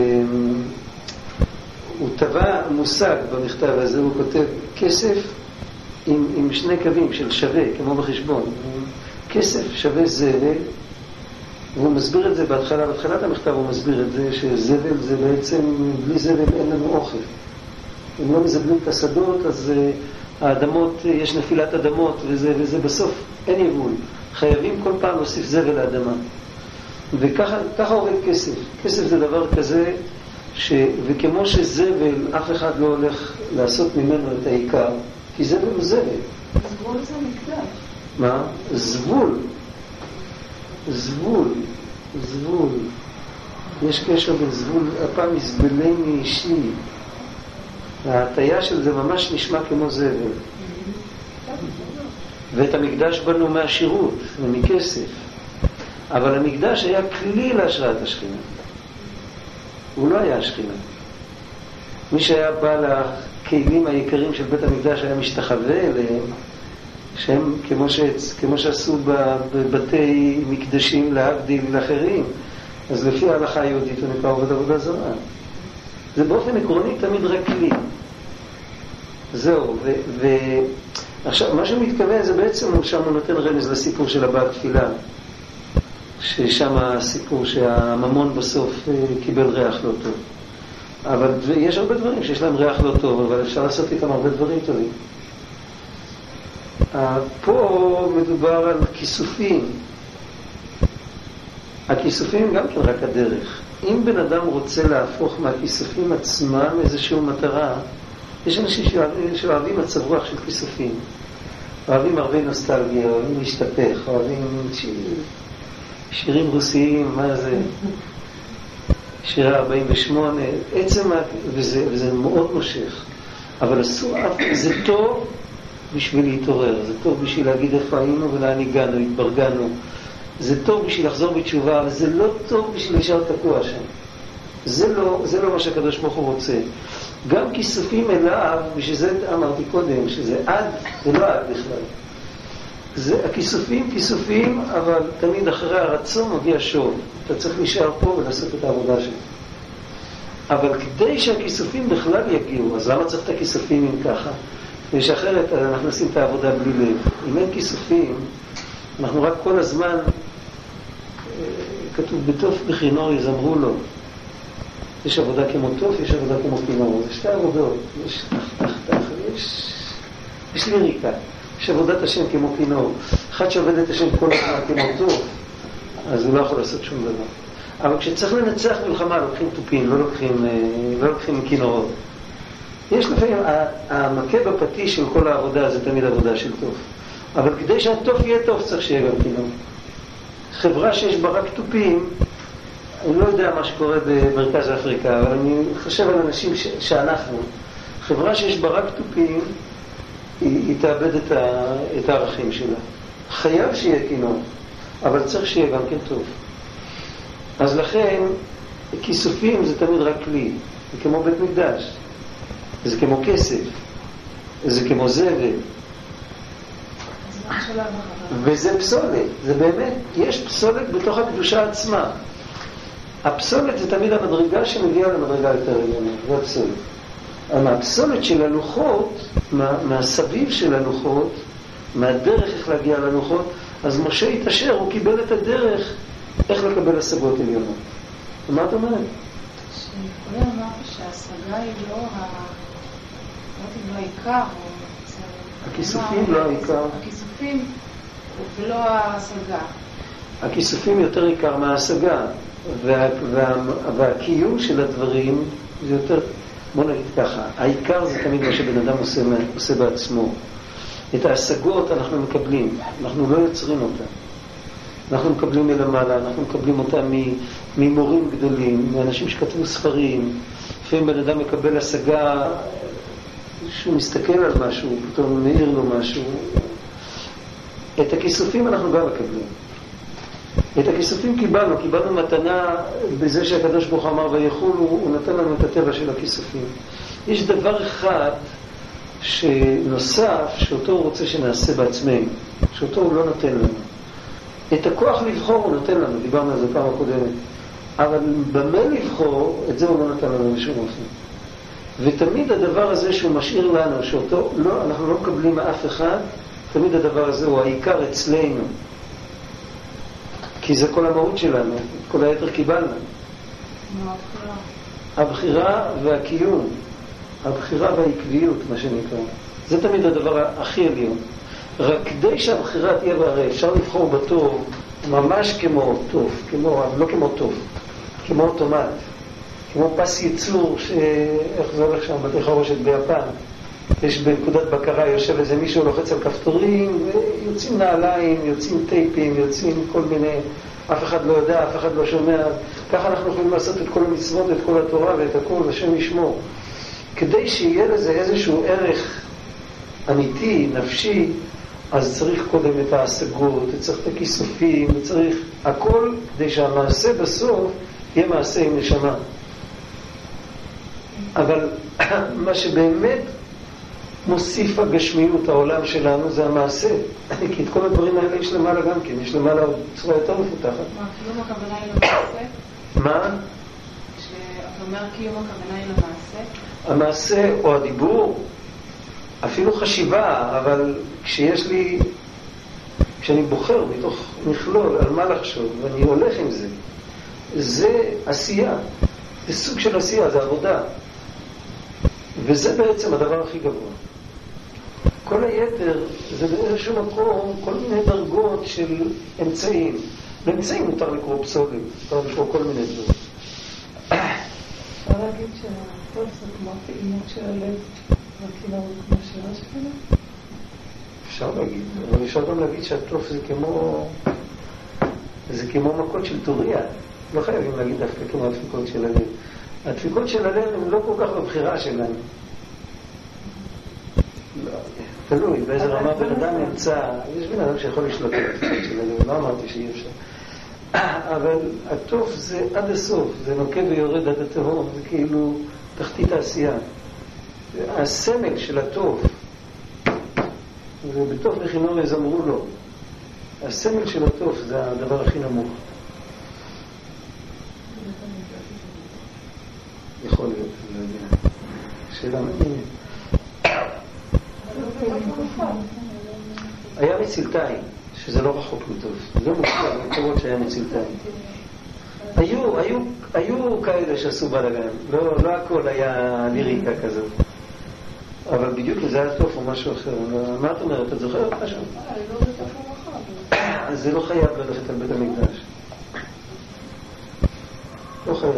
הוא טבע מושג במכתב הזה, הוא כותב כסף עם, עם שני קווים של שווה, כמו בחשבון. כסף שווה זבל, והוא מסביר את זה בהתחלה, בהתחלת המכתב הוא מסביר את זה, שזבל זה בעצם, בלי זבל אין לנו אוכל. אם לא מזבלים את השדות, אז האדמות, יש נפילת אדמות, וזה, וזה בסוף אין יבול. חייבים כל פעם להוסיף זבל לאדמה. וככה ככה עובד כסף. כסף זה דבר כזה, ש... וכמו שזבל, אף אחד לא הולך לעשות ממנו את העיקר, כי זבל הוא זבל. זבול זה מקדש. מה? זבול. זבול. זבול. יש קשר בין זבול, הפעם יזבלי מאישי. ההטיה של זה ממש נשמע כמו זבל. ואת המקדש בנו מהשירות ומכסף, אבל המקדש היה כלי להשראת השכינה, הוא לא היה השכינה. מי שהיה בא לכלים היקרים של בית המקדש היה משתחווה אליהם, שהם כמו, ש... כמו שעשו בבתי מקדשים להבדיל לאחרים, אז לפי ההלכה היהודית הוא נקרא עובד עבודה זרה. זה באופן עקרוני תמיד רק כלי. זהו, ו... ו... עכשיו, מה שמתכוון זה בעצם, שם הוא נותן רמז לסיפור של הבעל תפילה, ששם הסיפור שהממון בסוף קיבל ריח לא טוב. אבל יש הרבה דברים שיש להם ריח לא טוב, אבל אפשר לעשות איתם הרבה דברים טובים. פה מדובר על כיסופים. הכיסופים גם כן רק הדרך. אם בן אדם רוצה להפוך מהכיסופים עצמם איזושהי מטרה, יש אנשים שאוהבים מצב רוח של כיסופים. אוהבים הרבה נוסטלגיה, אוהבים להשתפך, אוהבים שיר, שירים רוסיים, מה זה? שירה ארבעים ושמונה, עצם, וזה, וזה מאוד מושך. אבל אסור, זה טוב בשביל להתעורר, זה טוב בשביל להגיד איפה היינו ולאן הגענו, התברגנו. זה טוב בשביל לחזור בתשובה, אבל זה לא טוב בשביל להישאר תקוע שם. זה לא, זה לא מה שהקדוש ברוך הוא רוצה. גם כיסופים אליו, בשביל זה אמרתי קודם, שזה עד, זה לא עד בכלל. זה, הכיסופים, כיסופים, אבל תמיד אחרי הרצון מגיע שוב. אתה צריך להישאר פה ולעשות את העבודה שלך. אבל כדי שהכיסופים בכלל יגיעו, אז למה צריך את הכיסופים אם ככה? כדי שאחרת אנחנו עושים את העבודה בלי לב. אם אין כיסופים, אנחנו רק כל הזמן, כתוב בתוף בכינור יזמרו לו. יש עבודה כמו תוף, יש עבודה כמו כינור. זה שתי עבודות. יש תח, תח, תח, יש, יש ליריקה. יש עבודת השם כמו כינור. אחד שעובד את השם כל הזמן כמו תוף, אז הוא לא יכול לעשות שום דבר. אבל כשצריך לנצח מלחמה, לוקחים טופים, לא לוקחים, לא לוקחים כינורות. יש לפעמים, המכה בפטיש של כל העבודה זה תמיד עבודה של תוף. אבל כדי שהתוף יהיה טוב צריך שיהיה גם כינור. חברה שיש בה רק טופים, אני לא יודע מה שקורה במרכז אפריקה, אבל אני חושב על אנשים ש- שאנחנו, חברה שיש בה רק טופים, היא, היא תאבד את, ה, את הערכים שלה. חייב שיהיה כינור, אבל צריך שיהיה גם כן טוב. אז לכן, כיסופים זה תמיד רק כלי. זה כמו בית מקדש. זה כמו כסף. זה כמו זבל. וזה פסולת. זה באמת, יש פסולת בתוך הקדושה עצמה. הפסולת זה תמיד המדרגה שמביאה למדרגה יותר עליונה. זה הפסולת. אבל הפסולת של הלוחות, מה, מהסביב של הלוחות, מהדרך איך להגיע ללוחות, אז משה התאשר, הוא קיבל את הדרך איך לקבל השגות עליונות. ומה את אומרת? שקודם אמרת שההשגה היא לא העיקר. הכיסופים לא העיקר. הכיסופים ולא ההשגה. הכיסופים יותר עיקר מההשגה. וה, וה, והקיום של הדברים זה יותר, בוא נגיד ככה, העיקר זה תמיד מה שבן אדם עושה, עושה בעצמו. את ההשגות אנחנו מקבלים, אנחנו לא יוצרים אותה. אנחנו מקבלים מלמעלה, אנחנו מקבלים אותה ממורים גדולים, מאנשים שכתבו ספרים. לפעמים בן אדם מקבל השגה שהוא מסתכל על משהו, פתאום מאיר לו משהו. את הכיסופים אנחנו גם מקבלים. את הכיסופים קיבלנו, קיבלנו מתנה בזה שהקדוש ברוך אמר ויחולו, הוא נתן לנו את הטבע של הכיסופים. יש דבר אחד שנוסף, שאותו הוא רוצה שנעשה בעצמנו, שאותו הוא לא נותן לנו. את הכוח לבחור הוא נותן לנו, דיברנו על זה פעם הקודמת. אבל במה לבחור, את זה הוא לא נתן לנו בשום אופן. ותמיד הדבר הזה שהוא משאיר לנו, שאותו לא, אנחנו לא מקבלים מאף אחד, תמיד הדבר הזה הוא העיקר אצלנו. כי זה כל המהות שלנו, כל היתר קיבלנו. הבחירה. הבחירה והקיום, הבחירה והעקביות, מה שנקרא. זה תמיד הדבר הכי עליון. רק כדי שהבחירה תהיה בהרי, אפשר לבחור בטוב ממש כמו טוב, כמו, לא כמו טוב, כמו אוטומט, כמו פס ייצור, ש... איך זה הולך שם בתי חרושת ביפן. יש בנקודת בקרה, יושב איזה מישהו לוחץ על כפתורים, ויוצאים נעליים, יוצאים טייפים, יוצאים כל מיני, אף אחד לא יודע, אף אחד לא שומע. ככה אנחנו יכולים לעשות את כל המצוות, את כל התורה ואת הכל, השם ישמור. כדי שיהיה לזה איזשהו ערך אמיתי, נפשי, אז צריך קודם את ההשגות, צריך את הכיסופים, צריך הכל כדי שהמעשה בסוף יהיה מעשה עם נשמה. אבל מה שבאמת מוסיף הגשמיות העולם שלנו זה המעשה. כי את כל הדברים האלה יש למעלה גם כן, יש למעלה צורה יותר מפותחת. מה, קיום הכוונה היא למעשה? מה? כשאתה אומר קיום הכוונה היא למעשה? המעשה או הדיבור, אפילו חשיבה, אבל כשיש לי, כשאני בוחר מתוך מכלול על מה לחשוב ואני הולך עם זה, זה עשייה, זה סוג של עשייה, זה עבודה, וזה בעצם הדבר הכי גבוה. כל היתר זה באיזשהו מקום כל מיני דרגות של אמצעים. באמצעים מותר לקרוא פסולים, מותר לקרוא כל מיני דברים. אפשר להגיד שהטוב זה כמו הפעימות של הלב, והכינור זה כמו שירה שלנו? אפשר להגיד, אבל אפשר גם להגיד שהטוב זה כמו זה כמו מכות של טוריה. לא חייבים להגיד דווקא כמו הדפיקות של הלב. הדפיקות של הלב הן לא כל כך בבחירה שלנו. לא, תלוי, באיזה רמה בן אדם נמצא. יש בן אדם שיכול לשלוט על הדפיקות של הלב, לא אמרתי שאי אפשר. אבל הטוב זה עד הסוף, זה נוקה ויורד עד התהום, זה כאילו תחתית העשייה. הסמל של הטוב, ובטוב לכינור יזמרו לו, הסמל של הטוב זה הדבר הכי נמוך. יכול להיות, אני לא יודע. שאלה מעניינת. היה מצילתיים, שזה לא רחוק מטוב. זה מופיע במקומות שהיה מצילתיים. היו, היו, היו כאלה שעשו בלגן. לא, לא הכל היה ליריקה כזאת. אבל בדיוק זה היה טוב או משהו אחר. מה את אומרת? את זוכרת משהו? אז זה לא חייב ללכת על בית המקדש. לא חייב.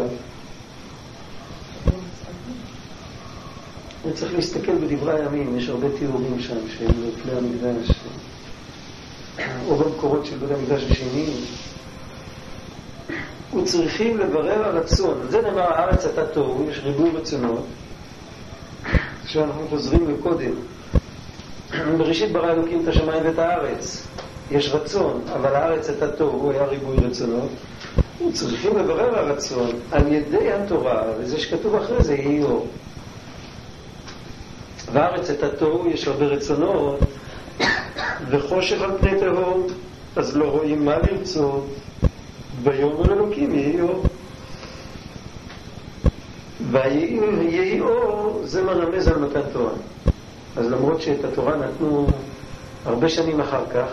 אני צריך להסתכל בדברי הימים, יש הרבה תיאורים שם של כלי המקדש, או במקורות של בית המקדש השני. וצריכים לברר הרצון. זה נאמר, הארץ אתה טוב, יש ריבוי רצונות. כשאנחנו חוזרים לקודם, בראשית ברא אלוקים את השמיים ואת הארץ. יש רצון, אבל הארץ אתה טוב, הוא היה ריבוי רצונות. צריכים לברר הרצון על ידי התורה, וזה שכתוב אחרי זה, יהי אור. והארץ את התוהו, יש הרבה רצונות, וחושך על פני תהום, אז לא רואים מה לרצות, ויאמר אלוקים יהי אור. ויהי אור זה מרמז על מתן תורה. אז למרות שאת התורה נתנו הרבה שנים אחר כך,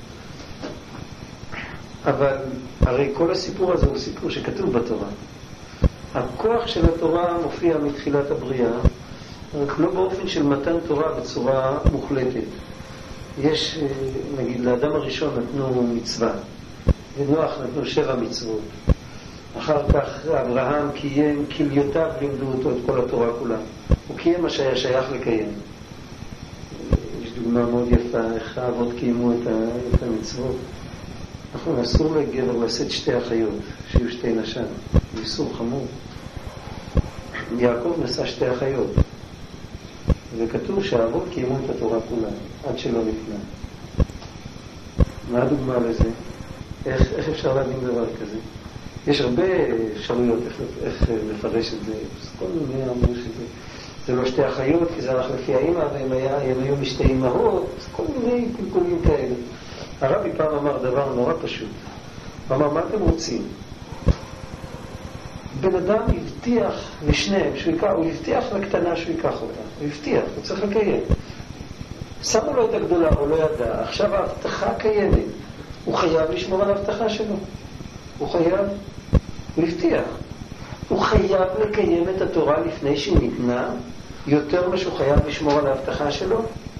אבל הרי כל הסיפור הזה הוא סיפור שכתוב בתורה. הכוח של התורה מופיע מתחילת הבריאה, רק לא באופן של מתן תורה בצורה מוחלטת. יש, נגיד, לאדם הראשון נתנו מצווה, ונוח נתנו שבע מצוות. אחר כך אברהם קיים, כליותיו לימדו אותו את כל התורה כולה. הוא קיים מה שהיה שייך לקיים. יש דוגמה מאוד יפה, איך האבות קיימו את המצוות. אנחנו אסור לגבר לשאת שתי אחיות, שיהיו שתי נשן. זה איסור חמור. יעקב נשא שתי אחיות. וכתוב שהאבות קיימו את התורה כולה, עד שלא נפנה. מה הדוגמה לזה? איך, איך אפשר להבין דבר כזה? יש הרבה אפשרויות איך, איך לפרש את זה. כל מיני אמרו שזה זה לא שתי אחיות, כי זה הלך לפי האמא, והם היה, הם היו משתי אמהות, כל מיני פלפולים כאלה. הרבי פעם אמר דבר נורא פשוט. הוא אמר, מה אתם רוצים? בן אדם הבטיח לשניהם, שהוא ייקח, הוא הבטיח לקטנה שהוא ייקח אותה. הוא הבטיח, הוא צריך לקיים. שמו לו את הגדולה, הוא לא ידע. עכשיו ההבטחה קיימת. הוא חייב לשמור על ההבטחה שלו. הוא חייב. הוא הבטיח. הוא חייב לקיים את התורה לפני שהיא ניתנה, יותר מה שהוא חייב לשמור על ההבטחה שלו?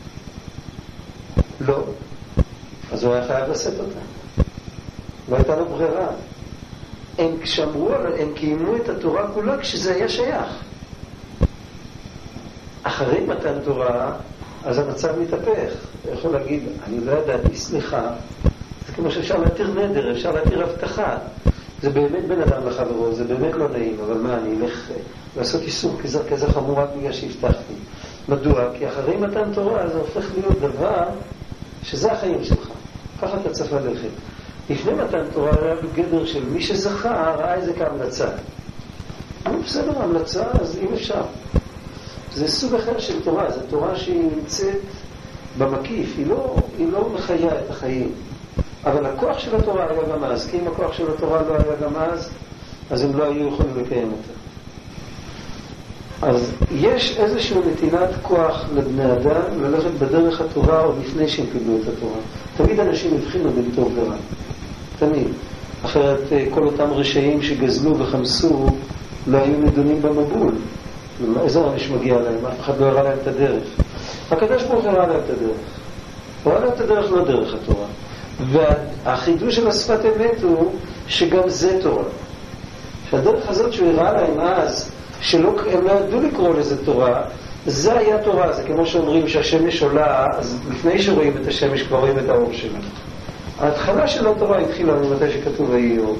לא. אז הוא היה חייב לשאת אותה. לא הייתה לו ברירה. הם כשאמרו, הם קיימו את התורה כולה כשזה היה שייך. אחרי מתן תורה, אז המצב מתהפך. הוא יכול להגיד, אני לא ידעתי, סליחה. זה כמו שאפשר להתיר נדר, אפשר להתיר הבטחה. זה באמת בן אדם לחברו, זה באמת לא נעים, אבל מה, אני אלך לעשות איסור כזה, כזה חמור רק בגלל שהבטחתי. מדוע? כי אחרי מתן תורה זה הופך להיות דבר שזה החיים שלך. ככה אתה צריך ללכת. לפני מתן תורה היה בגדר של מי שזכה, ראה איזה כהמלצה. נו, בסדר, המלצה, אז אם אפשר. זה סוג אחר של תורה, זו תורה שהיא נמצאת במקיף, היא לא, היא לא מחיה את החיים. אבל הכוח של התורה היה גם אז, כי אם הכוח של התורה לא היה גם אז, אז הם לא היו יכולים לקיים אותה. אז יש איזושהי נתינת כוח לבני אדם ללכת בדרך התורה עוד לפני שהם קיבלו את התורה. תמיד אנשים הבחינו בין טוב ורע. תמיד. אחרת כל אותם רשעים שגזלו וחמסו לא היו נדונים במבול. איזה עונש מגיע להם? אף אחד לא הראה להם את הדרך. הקדוש ברוך הוא הראה להם את הדרך. הוא הראה להם את הדרך לא דרך התורה. והחידוש של השפת אמת הוא שגם זה תורה. שהדרך הזאת שהוא הראה להם אז, שהם לא ידעו לקרוא לזה תורה, זה היה תורה. זה כמו שאומרים שהשמש עולה, אז לפני שרואים את השמש כבר רואים את האור שלה. ההתחלה של התורה התחילה ממתי שכתוב ויהי אור.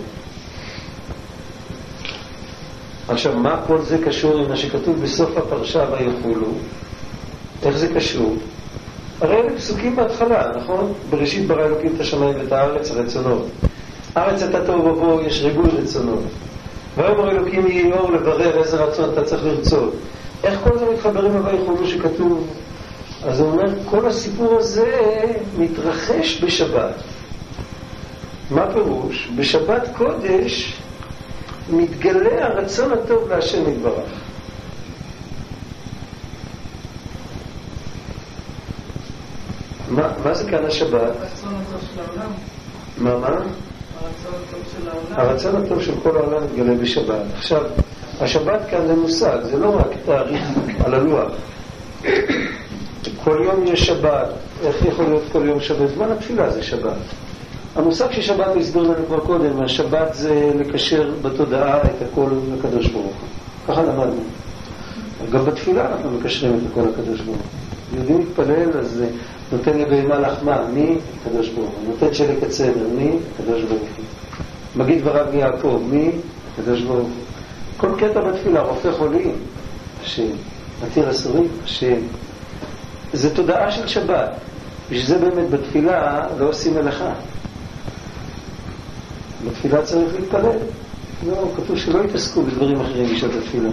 עכשיו, מה כל זה קשור עם מה שכתוב בסוף הפרשה ויחולו? איך זה קשור? הרי אלה פסוקים בהתחלה, נכון? בראשית ברא אלוקים את השמיים ואת הארץ רצונות. ארץ אתה תוהו ובוהו, יש ריבוי רצונות. ויאמר אלוקים יהי אור לברר איזה רצון אתה צריך לרצות. איך כל זה מתחבר עם ויחולו שכתוב? אז הוא אומר, כל הסיפור הזה מתרחש בשבת. מה פירוש? בשבת קודש מתגלה הרצון הטוב להשם יתברך. מה, מה זה כאן השבת? הרצון הטוב של העולם. מה, מה? הרצון הטוב של העולם. הרצון הטוב של כל העולם מתגלה בשבת. עכשיו, השבת כאן זה מושג, זה לא רק תאריך על הלוח. כל יום יש שבת. איך יכול להיות כל יום שבת? זמן התפילה זה שבת. המושג ששבת הוא הסביר לנו כבר קודם, השבת זה לקשר בתודעה את הכל לקדוש ברוך הוא. ככה למדנו. גם בתפילה אנחנו מקשרים את הכל לקדוש ברוך הוא. יהודי מתפלל, אז נותן לבהמה לחמה, מי? קדוש ברוך הוא. נותן שלק הצמר, מי? קדוש ברוך הוא. מגיד ורב יעקב, מי? קדוש ברוך הוא. כל קטע בתפילה, רופא חולים, השם. מתיר אסורים, השם. זה תודעה של שבת. בשביל זה באמת בתפילה לא עושים מלאכה. בתפילה צריך להתפלל. לא, כתוב שלא יתעסקו בדברים אחרים בשעת התפילה.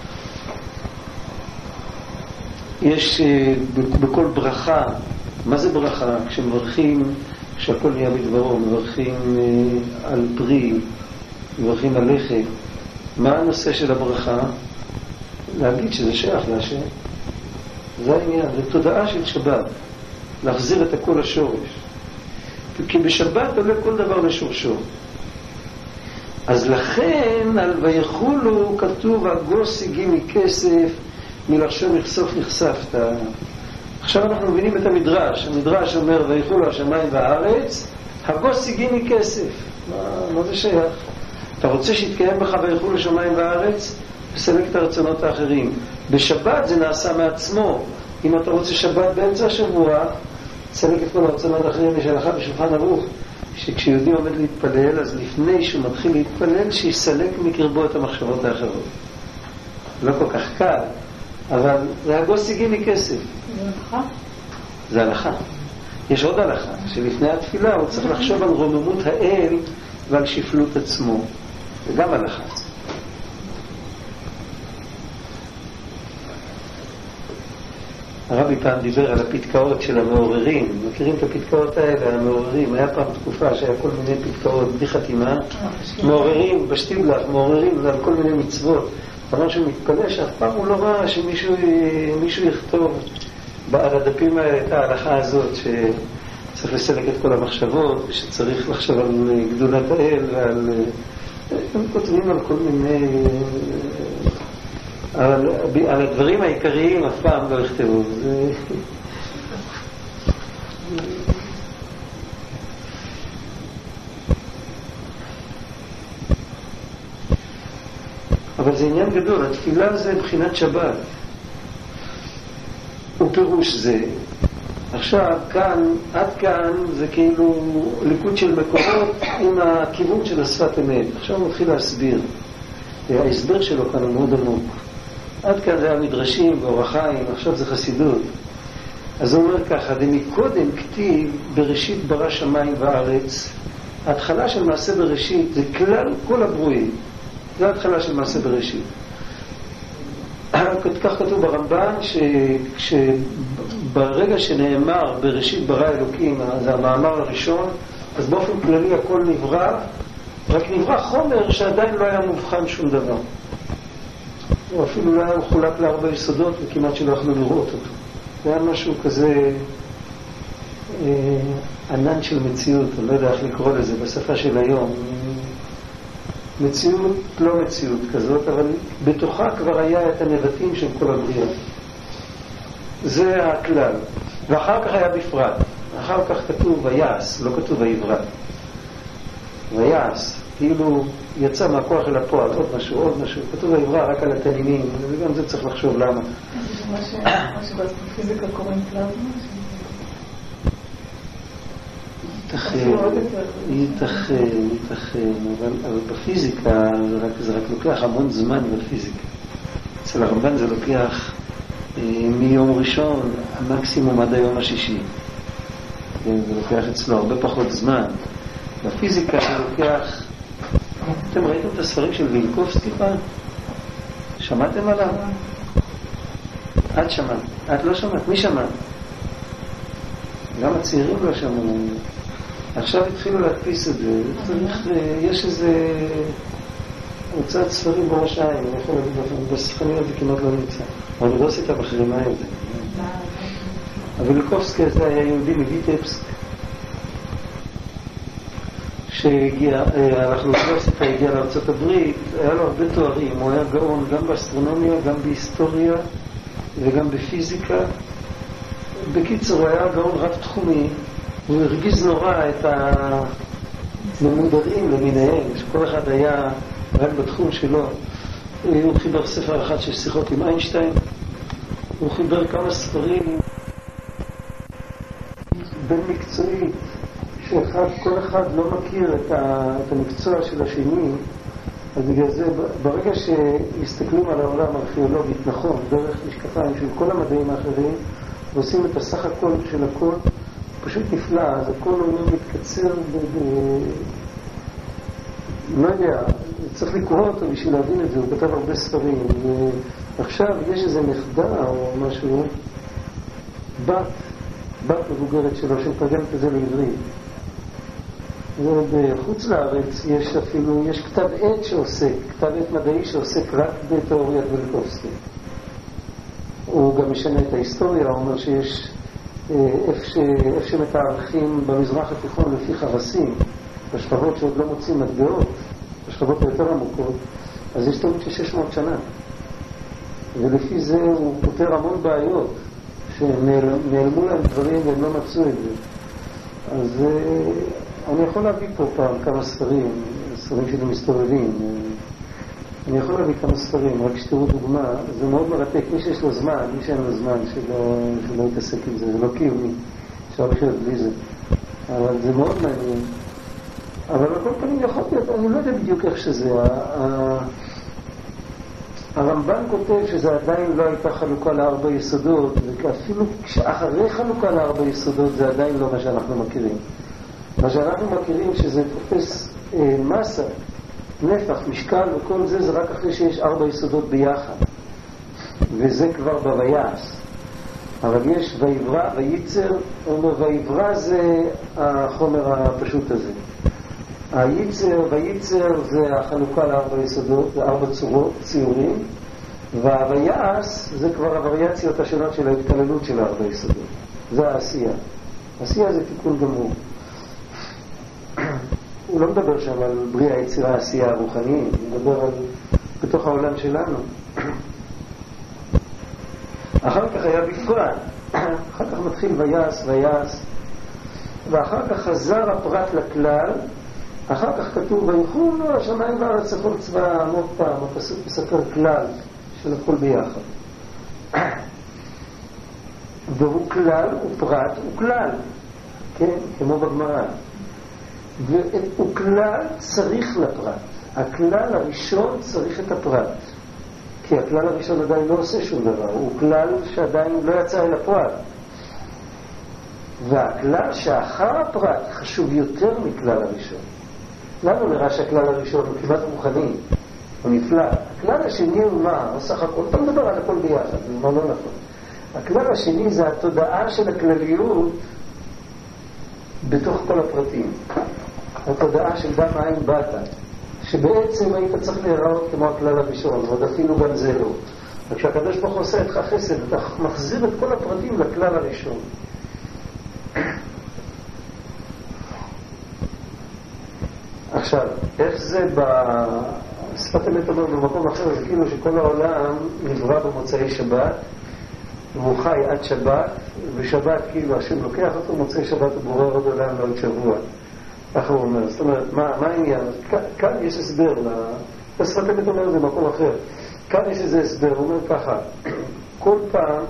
יש בכל ברכה, מה זה ברכה? כשמברכים, כשהכל נהיה בדברו, מברכים על פרי, מברכים על לחם. מה הנושא של הברכה? להגיד שזה שייך להשם. זה העניין, זה תודעה של שבת. להחזיר את הכל לשורש. כי בשבת עולה כל דבר לשורשו. אז לכן על ויחולו כתוב הגוס הגיע מכסף מלחשוב יחשוף נחשפת. עכשיו אנחנו מבינים את המדרש. המדרש אומר ויחולו השמיים והארץ, הגוס הגיע מכסף. מה, מה זה שייך? אתה רוצה שיתקיים בך ויחולו השמיים והארץ? וסלק את הרצונות האחרים. בשבת זה נעשה מעצמו. אם אתה רוצה שבת באמצע השבוע, סלק את כל הרצונות האחרים לשלך בשולחן ערוך. שכשיהודי עומד להתפלל, אז לפני שהוא מתחיל להתפלל, שיסלק מקרבו את המחשבות האחרות. לא כל כך קל, אבל זה הגוס הגיע מכסף. זה הלכה? זה הלכה. יש עוד הלכה, שלפני התפילה הוא צריך לחשוב על רוממות האל ועל שפלות עצמו. זה גם הלכה. הרבי פעם דיבר על הפתקאות של המעוררים. מכירים את הפתקאות האלה, המעוררים? היה פעם תקופה שהיה כל מיני פתקאות בלי חתימה. מעוררים בשטיבלח, מעוררים על כל מיני מצוות. אמר שהוא מתפלא שאף פעם הוא לא ראה שמישהו יכתוב על הדפים האלה את ההלכה הזאת שצריך לסלק את כל המחשבות ושצריך לחשוב על גדולת האל ועל... הם כותבים על כל מיני... על, על הדברים העיקריים אף פעם לא יכתבו. זה... אבל זה עניין גדול. התפילה זה מבחינת שבת. ופירוש זה. עכשיו, כאן, עד כאן זה כאילו ליקוד של מקורות עם הכיוון של השפת אמת. עכשיו הוא מתחיל להסביר. ההסבר שלו כאן הוא מאוד עמוק. עד כאן זה המדרשים ואור החיים, עכשיו זה חסידות. אז הוא אומר ככה, ומקודם כתיב בראשית ברא שמיים וארץ. ההתחלה של מעשה בראשית זה כלל כל הברואים. זה ההתחלה של מעשה בראשית. כך כתוב ברמב"ן, שברגע שנאמר בראשית ברא אלוקים, זה המאמר הראשון, אז באופן כללי הכל נברא, רק נברא חומר שעדיין לא היה מובחן שום דבר. הוא אפילו לא היה מחולק לארבע יסודות וכמעט שלא יכלו לראות אותו. זה היה משהו כזה אה, ענן של מציאות, אני לא יודע איך לקרוא לזה בשפה של היום. מציאות לא מציאות כזאת, אבל בתוכה כבר היה את הנבטים של כל הבריאה. זה הכלל. ואחר כך היה בפרט. אחר כך כתוב ויעש, לא כתוב ויברא. ויעש, כאילו יצא מהכוח אל הפועל, עוד משהו, עוד משהו. כתוב ויברא רק על התנינים, וגם זה צריך לחשוב למה. מה שבפיזיקה קוראים פלזמה? ייתכן, ייתכן, ייתכן, אבל בפיזיקה זה רק לוקח המון זמן בפיזיקה. אצל הרמב"ן זה לוקח מיום ראשון המקסימום עד היום השישי. זה לוקח אצלו הרבה פחות זמן. בפיזיקה זה לוקח... אתם ראיתם את הספרים של וילקובסקי פעם? שמעתם עליו? את שמעת. את לא שמעת. מי שמעת? גם הצעירים לא שמעו. עכשיו התחילו להדפיס את זה. צריך, יש איזה הוצאת ספרים בראש העין, אני יכול להגיד לכם, בספרניות זה כמעט לא נמצא. האוניברסיטה מחרימה את זה. הוילקובסקי הזה היה יהודי מויטבסק, שהגיע, אנחנו באוניברסיטה הגיע לארצות הברית, היה לו הרבה תוארים, הוא היה גאון גם באסטרונומיה, גם בהיסטוריה וגם בפיזיקה. בקיצור, הוא היה גאון רב תחומי, הוא הרגיז נורא את הממודרים למיניהם, שכל אחד היה רק בתחום שלו. הוא חיבר ספר אחד של שיחות עם איינשטיין, הוא חיבר כמה ספרים בין מקצועי, שכל אחד לא מכיר את המקצוע של השני. אז בגלל זה, ברגע שמסתכלים על העולם הארכיאולוגית נכון, דרך משקפיים של כל המדעים האחרים, ועושים את הסך הכל של הכל, פשוט נפלא. אז הכל הוא מתקצר ב... לא יודע, צריך לקרוא אותו בשביל להבין את זה. הוא כתב הרבה ספרים, ועכשיו יש איזה נכדה או משהו, בת, בת מבוגרת שלו, שמתרגמת את זה לעברית. ובחוץ לארץ יש אפילו, יש כתב עת שעוסק, כתב עת מדעי שעוסק רק בתיאוריית וילקובסקי. הוא גם משנה את ההיסטוריה, הוא אומר שיש איפה ש... שמתארחים במזרח התיכון לפי חרסים, בשכבות שעוד לא מוצאים מטבעות, בשכבות היותר עמוקות, אז יש טעות של שש מאות שנה. ולפי זה הוא פותר המון בעיות, שנעלמו להם דברים והם לא מצאו את זה. אז אני יכול להביא פה פעם כמה ספרים, ספרים שלי מסתובבים. אני יכול להביא כמה ספרים, רק שתראו דוגמה. זה מאוד מרתק. מי שיש לו זמן, מי שאין לו זמן, שלא, שלא יתעסק עם זה, זה לא קיומי. אפשר לחיות בלי זה. אבל זה מאוד מעניין. אבל בכל פנים יכול להיות, אני לא יודע בדיוק איך שזה. הרמב"ן כותב שזה עדיין לא הייתה חלוקה לארבע יסודות, ואפילו אחרי חלוקה לארבע יסודות זה עדיין לא מה שאנחנו מכירים. מה שאנחנו מכירים שזה תופס אה, מסה, נפח, משקל וכל זה, זה רק אחרי שיש ארבע יסודות ביחד. וזה כבר בויעש. אבל יש ויברא, וייצר, אומר ויברא זה החומר הפשוט הזה. הייצר, וייצר זה החלוקה לארבע יסודות, לארבע צורות, ציורים, והויעש זה כבר הווריאציות השונות של ההתקללות של הארבע יסודות. זה העשייה. העשייה זה תיקון גמור. הוא לא מדבר שם על בריאה, יצירה, עשייה רוחניים, הוא מדבר על בתוך העולם שלנו. אחר כך היה בפרט, אחר כך מתחיל ויעש, ויעש, ואחר כך חזר הפרט לכלל. אחר כך כתוב ויחולו השמיים והארץ לכל צבא עוד פעם, הפסוק מספר כלל של הכל ביחד. והוא כלל, הוא פרט, הוא כלל, כן, כמו בגמרא. והוא כלל צריך לפרט. הכלל הראשון צריך את הפרט. כי הכלל הראשון עדיין לא עושה שום דבר. הוא כלל שעדיין לא יצא אל הפרט. והכלל שאחר הפרט חשוב יותר מכלל הראשון. לנו נראה שהכלל הראשון הוא כמעט רוחני, הוא נפלא. הכלל השני הוא מה? בסך הכל, אתה מדבר על הכל ביחד, זה מה לא נכון. הכלל השני זה התודעה של הכלליות בתוך כל הפרטים. התודעה של דם העין באת, שבעצם היית צריך להיראות כמו הכלל הראשון, ועוד אפילו גם זה לא. וכשהקדוש ברוך הוא עושה איתך חסד, אתה מחזיר את כל הפרטים לכלל הראשון. עכשיו, איך זה בשפת אמת אומר במקום אחר, זה כאילו שכל העולם נברא במוצאי שבת, והוא חי עד שבת, ושבת כאילו השם לוקח אותו, מוצאי שבת הוא בורר עוד עולם לעוד שבוע. ככה הוא אומר. זאת אומרת, מה, מה העניין? כאן, כאן יש הסבר, בשפת אמת אומר זה במקום אחר. כאן יש איזה הסבר, הוא אומר ככה, כל פעם,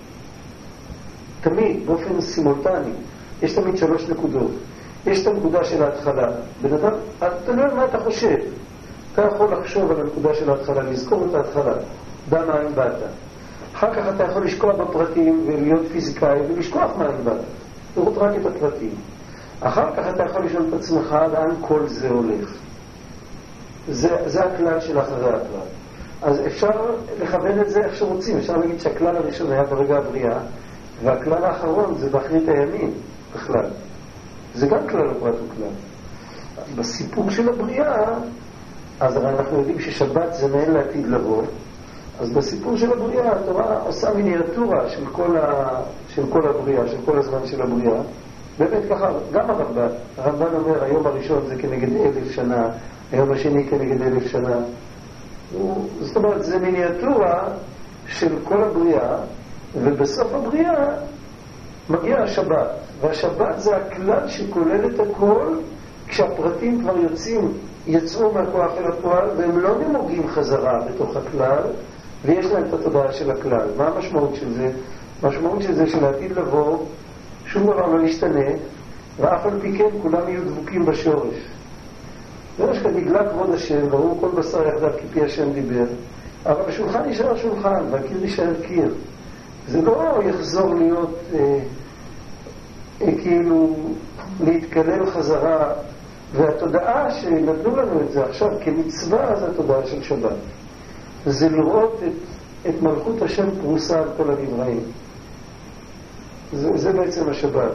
תמיד, באופן סימולטני, יש תמיד שלוש נקודות. יש את הנקודה של ההתחלה. בן אדם, אתה לא יודע מה אתה חושב. אתה יכול לחשוב על הנקודה של ההתחלה, לזכור את ההתחלה. דם העין באת. אחר כך אתה יכול לשקוע בפרטים ולהיות פיזיקאי ולשכוח מהעין באת. לראות רק את הפרטים. אחר כך אתה יכול לשאול את עצמך לאן כל זה הולך. זה, זה הכלל של אחרי הפרט. אז אפשר לכוון את זה איך שרוצים. אפשר להגיד שהכלל הראשון היה ברגע הבריאה, והכלל האחרון זה באחרית הימים בכלל. זה גם כלל הפרט הוא כלל. בסיפור של הבריאה, אז אנחנו יודעים ששבת זה מעין לעתיד לבוא, אז בסיפור של הבריאה התורה עושה מיניאטורה של כל, ה... של כל הבריאה, של כל הזמן של הבריאה. באמת ככה, גם הרמב"ן. הרמב"ן אומר, היום הראשון זה כנגד אלף שנה, היום השני כנגד אלף שנה. הוא... זאת אומרת, זה מיניאטורה של כל הבריאה, ובסוף הבריאה מגיע השבת. והשבת זה הכלל שכולל את הכל, כשהפרטים כבר יוצאים, יצאו מהכוח אל הפועל, והם לא נמוגים חזרה בתוך הכלל, ויש להם את התודעה של הכלל. מה המשמעות של זה? המשמעות של זה שלעתיד לבוא, שום דבר לא ישתנה, ואף על פי כן כולם יהיו דבוקים בשורש. ויש כאן נגלה כבוד השם, ברור כל בשר יחדיו כי פי השם דיבר, אבל השולחן יישאר שולחן, והקיר יישאר קיר. זה לא יחזור להיות אה, אה, כאילו להתקלל חזרה, והתודעה שנתנו לנו את זה עכשיו כמצווה, זה התודעה של שבת. זה לראות את, את מלכות השם פרוסה על כל הנבראים. זה, זה בעצם השבת.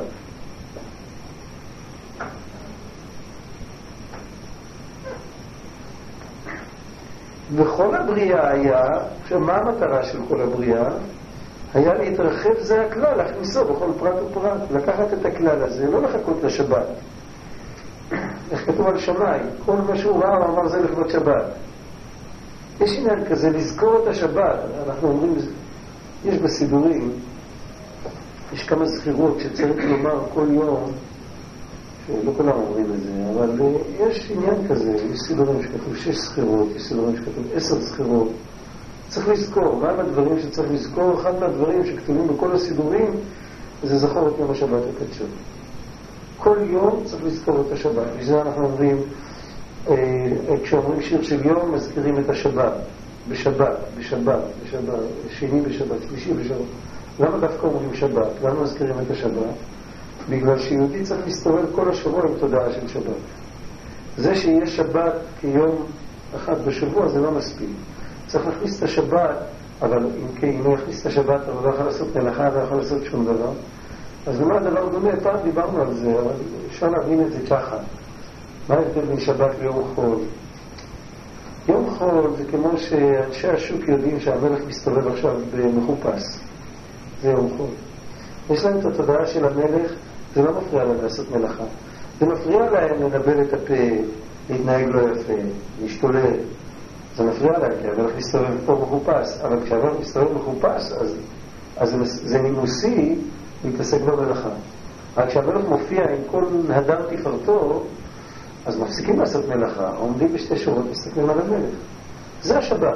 וכל הבריאה היה, עכשיו מה המטרה של כל הבריאה? היה להתרחב, זה הכלל, להכניסו בכל פרט ופרט, לקחת את הכלל הזה, לא לחכות לשבת. איך כתוב על שמיים, כל מה שהוא ראה, הוא אמר זה לכבוד שבת. יש עניין כזה, לזכור את השבת. אנחנו אומרים, יש בסידורים, יש כמה זכירות שצריך לומר כל יום, שלא כולם אומרים את זה, אבל יש עניין כזה, יש סידורים שכתוב שש זכירות, יש סידורים שכתוב עשר זכירות. צריך לזכור, מה הדברים שצריך לזכור? אחד מהדברים שכתובים בכל הסידורים, זה זכור את יום השבת הקדשו. כל יום צריך לזכור את השבת. וזה אנחנו אומרים, אה, כשאומרים שיר של יום, מזכירים את השבת. בשבת, בשבת, בשבת, שני בשבת, שלישי בשבת. למה דווקא אומרים שבת? למה מזכירים את השבת? בגלל שיהודי צריך להסתובב כל השבוע עם תודעה של שבת. זה שיש שבת כיום אחד בשבוע זה לא מספיק. צריך להכניס את השבת, אבל אם כן, אם הוא יכניס את השבת, אבל לא יכול לעשות מלאכה, לא יכול לעשות שום דבר. אז למה הדבר דומה? פעם דיברנו על זה, אבל אפשר להבין את זה ככה. מה ההבדל בין שבת ליום חול? יום חול זה כמו שאנשי השוק יודעים שהמלך מסתובב עכשיו במחופש. זה יום חול. יש להם את התודעה של המלך, זה לא מפריע להם לעשות מלאכה. זה מפריע להם לנבל את הפה, להתנהג לא יפה, להשתולל. זה מפריע להם, כי המלך מסתובב פה מחופש. אבל כשהמלך מסתובב מחופש, אז, אז זה נימוסי להתעסק במלאכה. רק כשהמלך מופיע עם כל הדר תפארתו, אז מפסיקים לעשות מלאכה, עומדים בשתי שורות, מסתכלים על המלך. זה השבת.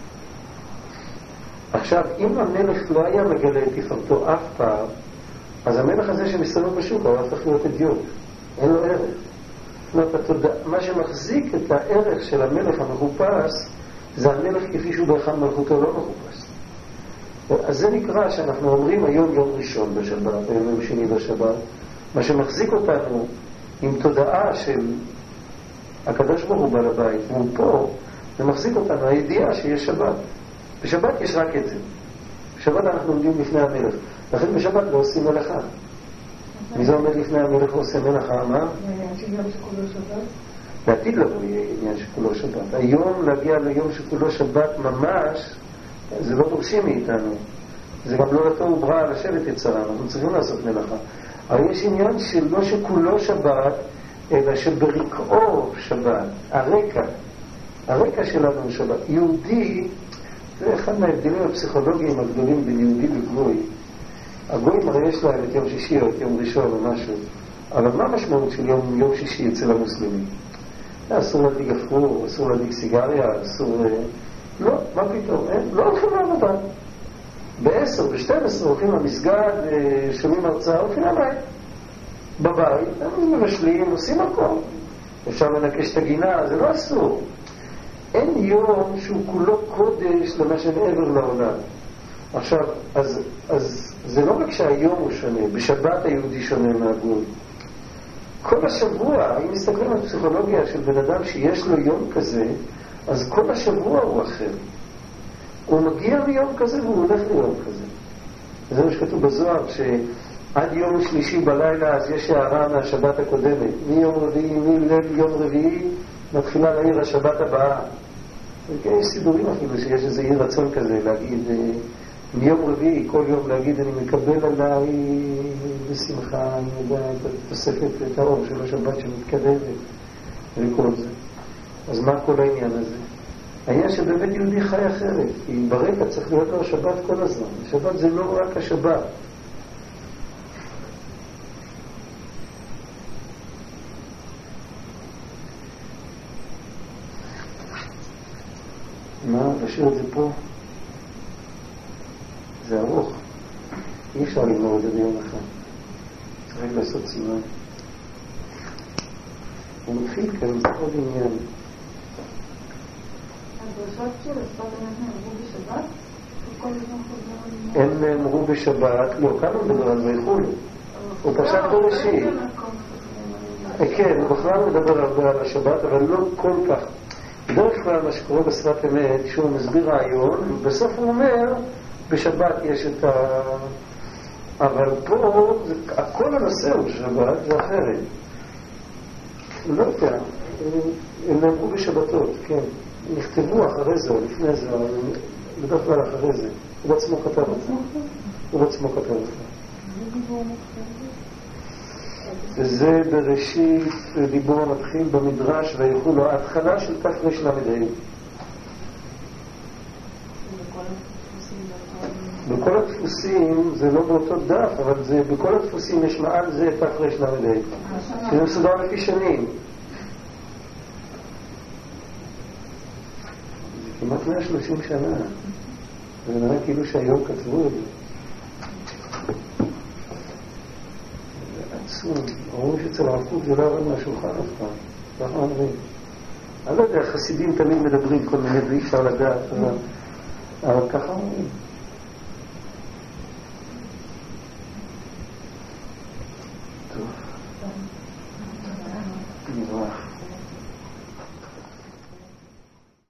עכשיו, אם המלך לא היה מגלה את תפארתו אף פעם, אז המלך הזה שמסתובב בשוק, הוא הופך להיות אידיוט. אין לו ערך. זאת אומרת, התודע... מה שמחזיק את הערך של המלך המחופש, זה המלך כפי שהוא באחד מלכותו לא מחופש. אז זה נקרא שאנחנו אומרים היום יום ראשון בשבת, היום יום שני בשבת, מה שמחזיק אותנו עם תודעה של הקדוש ברוך הוא בעל הבית, והוא פה, זה מחזיק אותנו, הידיעה שיש שבת. בשבת יש רק את זה. בשבת אנחנו עומדים לפני המלך. לכן בשבת לא עושים מלאכה. מי זה עומד לפני המלך ועושה מלאכה? מה? לעתיד יום שכולו שבת? לעתיד לבוא יהיה עניין שכולו שבת. היום להגיע ליום שכולו שבת ממש, זה לא דורשים מאיתנו. זה גם לא לתור וברא לשבת יצרה, אנחנו צריכים לעשות מלאכה. אבל יש עניין שלא שכולו שבת, אלא שברקעו שבת. הרקע. הרקע שלנו הוא שבת. יהודי, זה אחד מההבדלים הפסיכולוגיים הגדולים בין יהודי וגוי. הגויים הרי יש להם את יום שישי או את יום ראשון או משהו. אבל מה המשמעות של יום, יום שישי אצל המוסלמים? אסור להדליק גפרור, אסור להדליק סיגריה, אסור... לא, מה פתאום? הם לא הולכים לעבודה. בעשר, בשתים עשרה הולכים למסגד, שומעים הרצאה, הולכים לבית. בבית, הם מבשלים, עושים הכל. אפשר לנקש את הגינה, זה לא אסור. אין יום שהוא כולו קודש למה שמעבר לעולם. עכשיו, אז, אז זה לא רק שהיום הוא שונה, בשבת היהודי שונה מהגוי. כל השבוע, אם מסתכלים על פסיכולוגיה של בן אדם שיש לו יום כזה, אז כל השבוע הוא אחר. הוא מגיע מיום כזה והוא הולך ליום כזה. זה מה שכתוב בזוהר, שעד יום שלישי בלילה אז יש הערה מהשבת הקודמת. מיום רביעי, מליל יום רביעי, מתחילה לעיר השבת הבאה. יש סידורים אפילו שיש איזה עיר רצון כזה להגיד, מיום רביעי, כל יום להגיד, אני מקבל עליי בשמחה, אני יודע, את התוספת, את האור של השבת שמתקדמת וכל זה. אז מה כל העניין הזה? העניין שבאמת יהודי חי אחרת, כי ברקע צריך להיות לו השבת כל הזמן. השבת זה לא רק השבת. מה? לשאיר את זה פה? זה ארוך. אי אפשר לגמור את זה ביום אחד. צריך לעשות סימן. הוא מתחיל כאן, זה עוד עניין. הדרשות של הספרד אנחנו אמרו בשבת? וכל הזמן חוזר... הם אמרו בשבת, לא, כאן הוא מדבר על ויחול. הוא פרשת בראשית. כן, הוא בכלל מדבר הרבה על השבת, אבל לא כל כך. בדרך כלל מה שקורה בשפת אמת, שהוא מסביר רעיון, ובסוף הוא אומר, בשבת יש את ה... אבל פה, זה... הכל הנושא הוא שבת, זה אחרת. לא יודע, הם נאמרו בשבתות, כן. נכתבו אחרי זה או לפני זה, אבל בדרך כלל אחרי זה. הוא בעצמו כתב את זה. הוא בעצמו כתב את זה. וזה בראשית דיבור המתחיל במדרש ויכול לו ההתחלה של כף רש למדעים. בכל הדפוסים זה לא באותו דף, אבל זה, בכל הדפוסים יש מעל זה כף רש למדעים. שזה מסודר לפי שנים. זה כמעט מאה ושלושים שנה. זה נראה כאילו שהיום כתבו את זה. אומרים שאצל הרב קוק זה לא עבר מהשולחן אף פעם. אנחנו אומרים. אני לא יודע, חסידים תמיד מדברים כל מיני ואי אפשר לדעת, אבל ככה אומרים.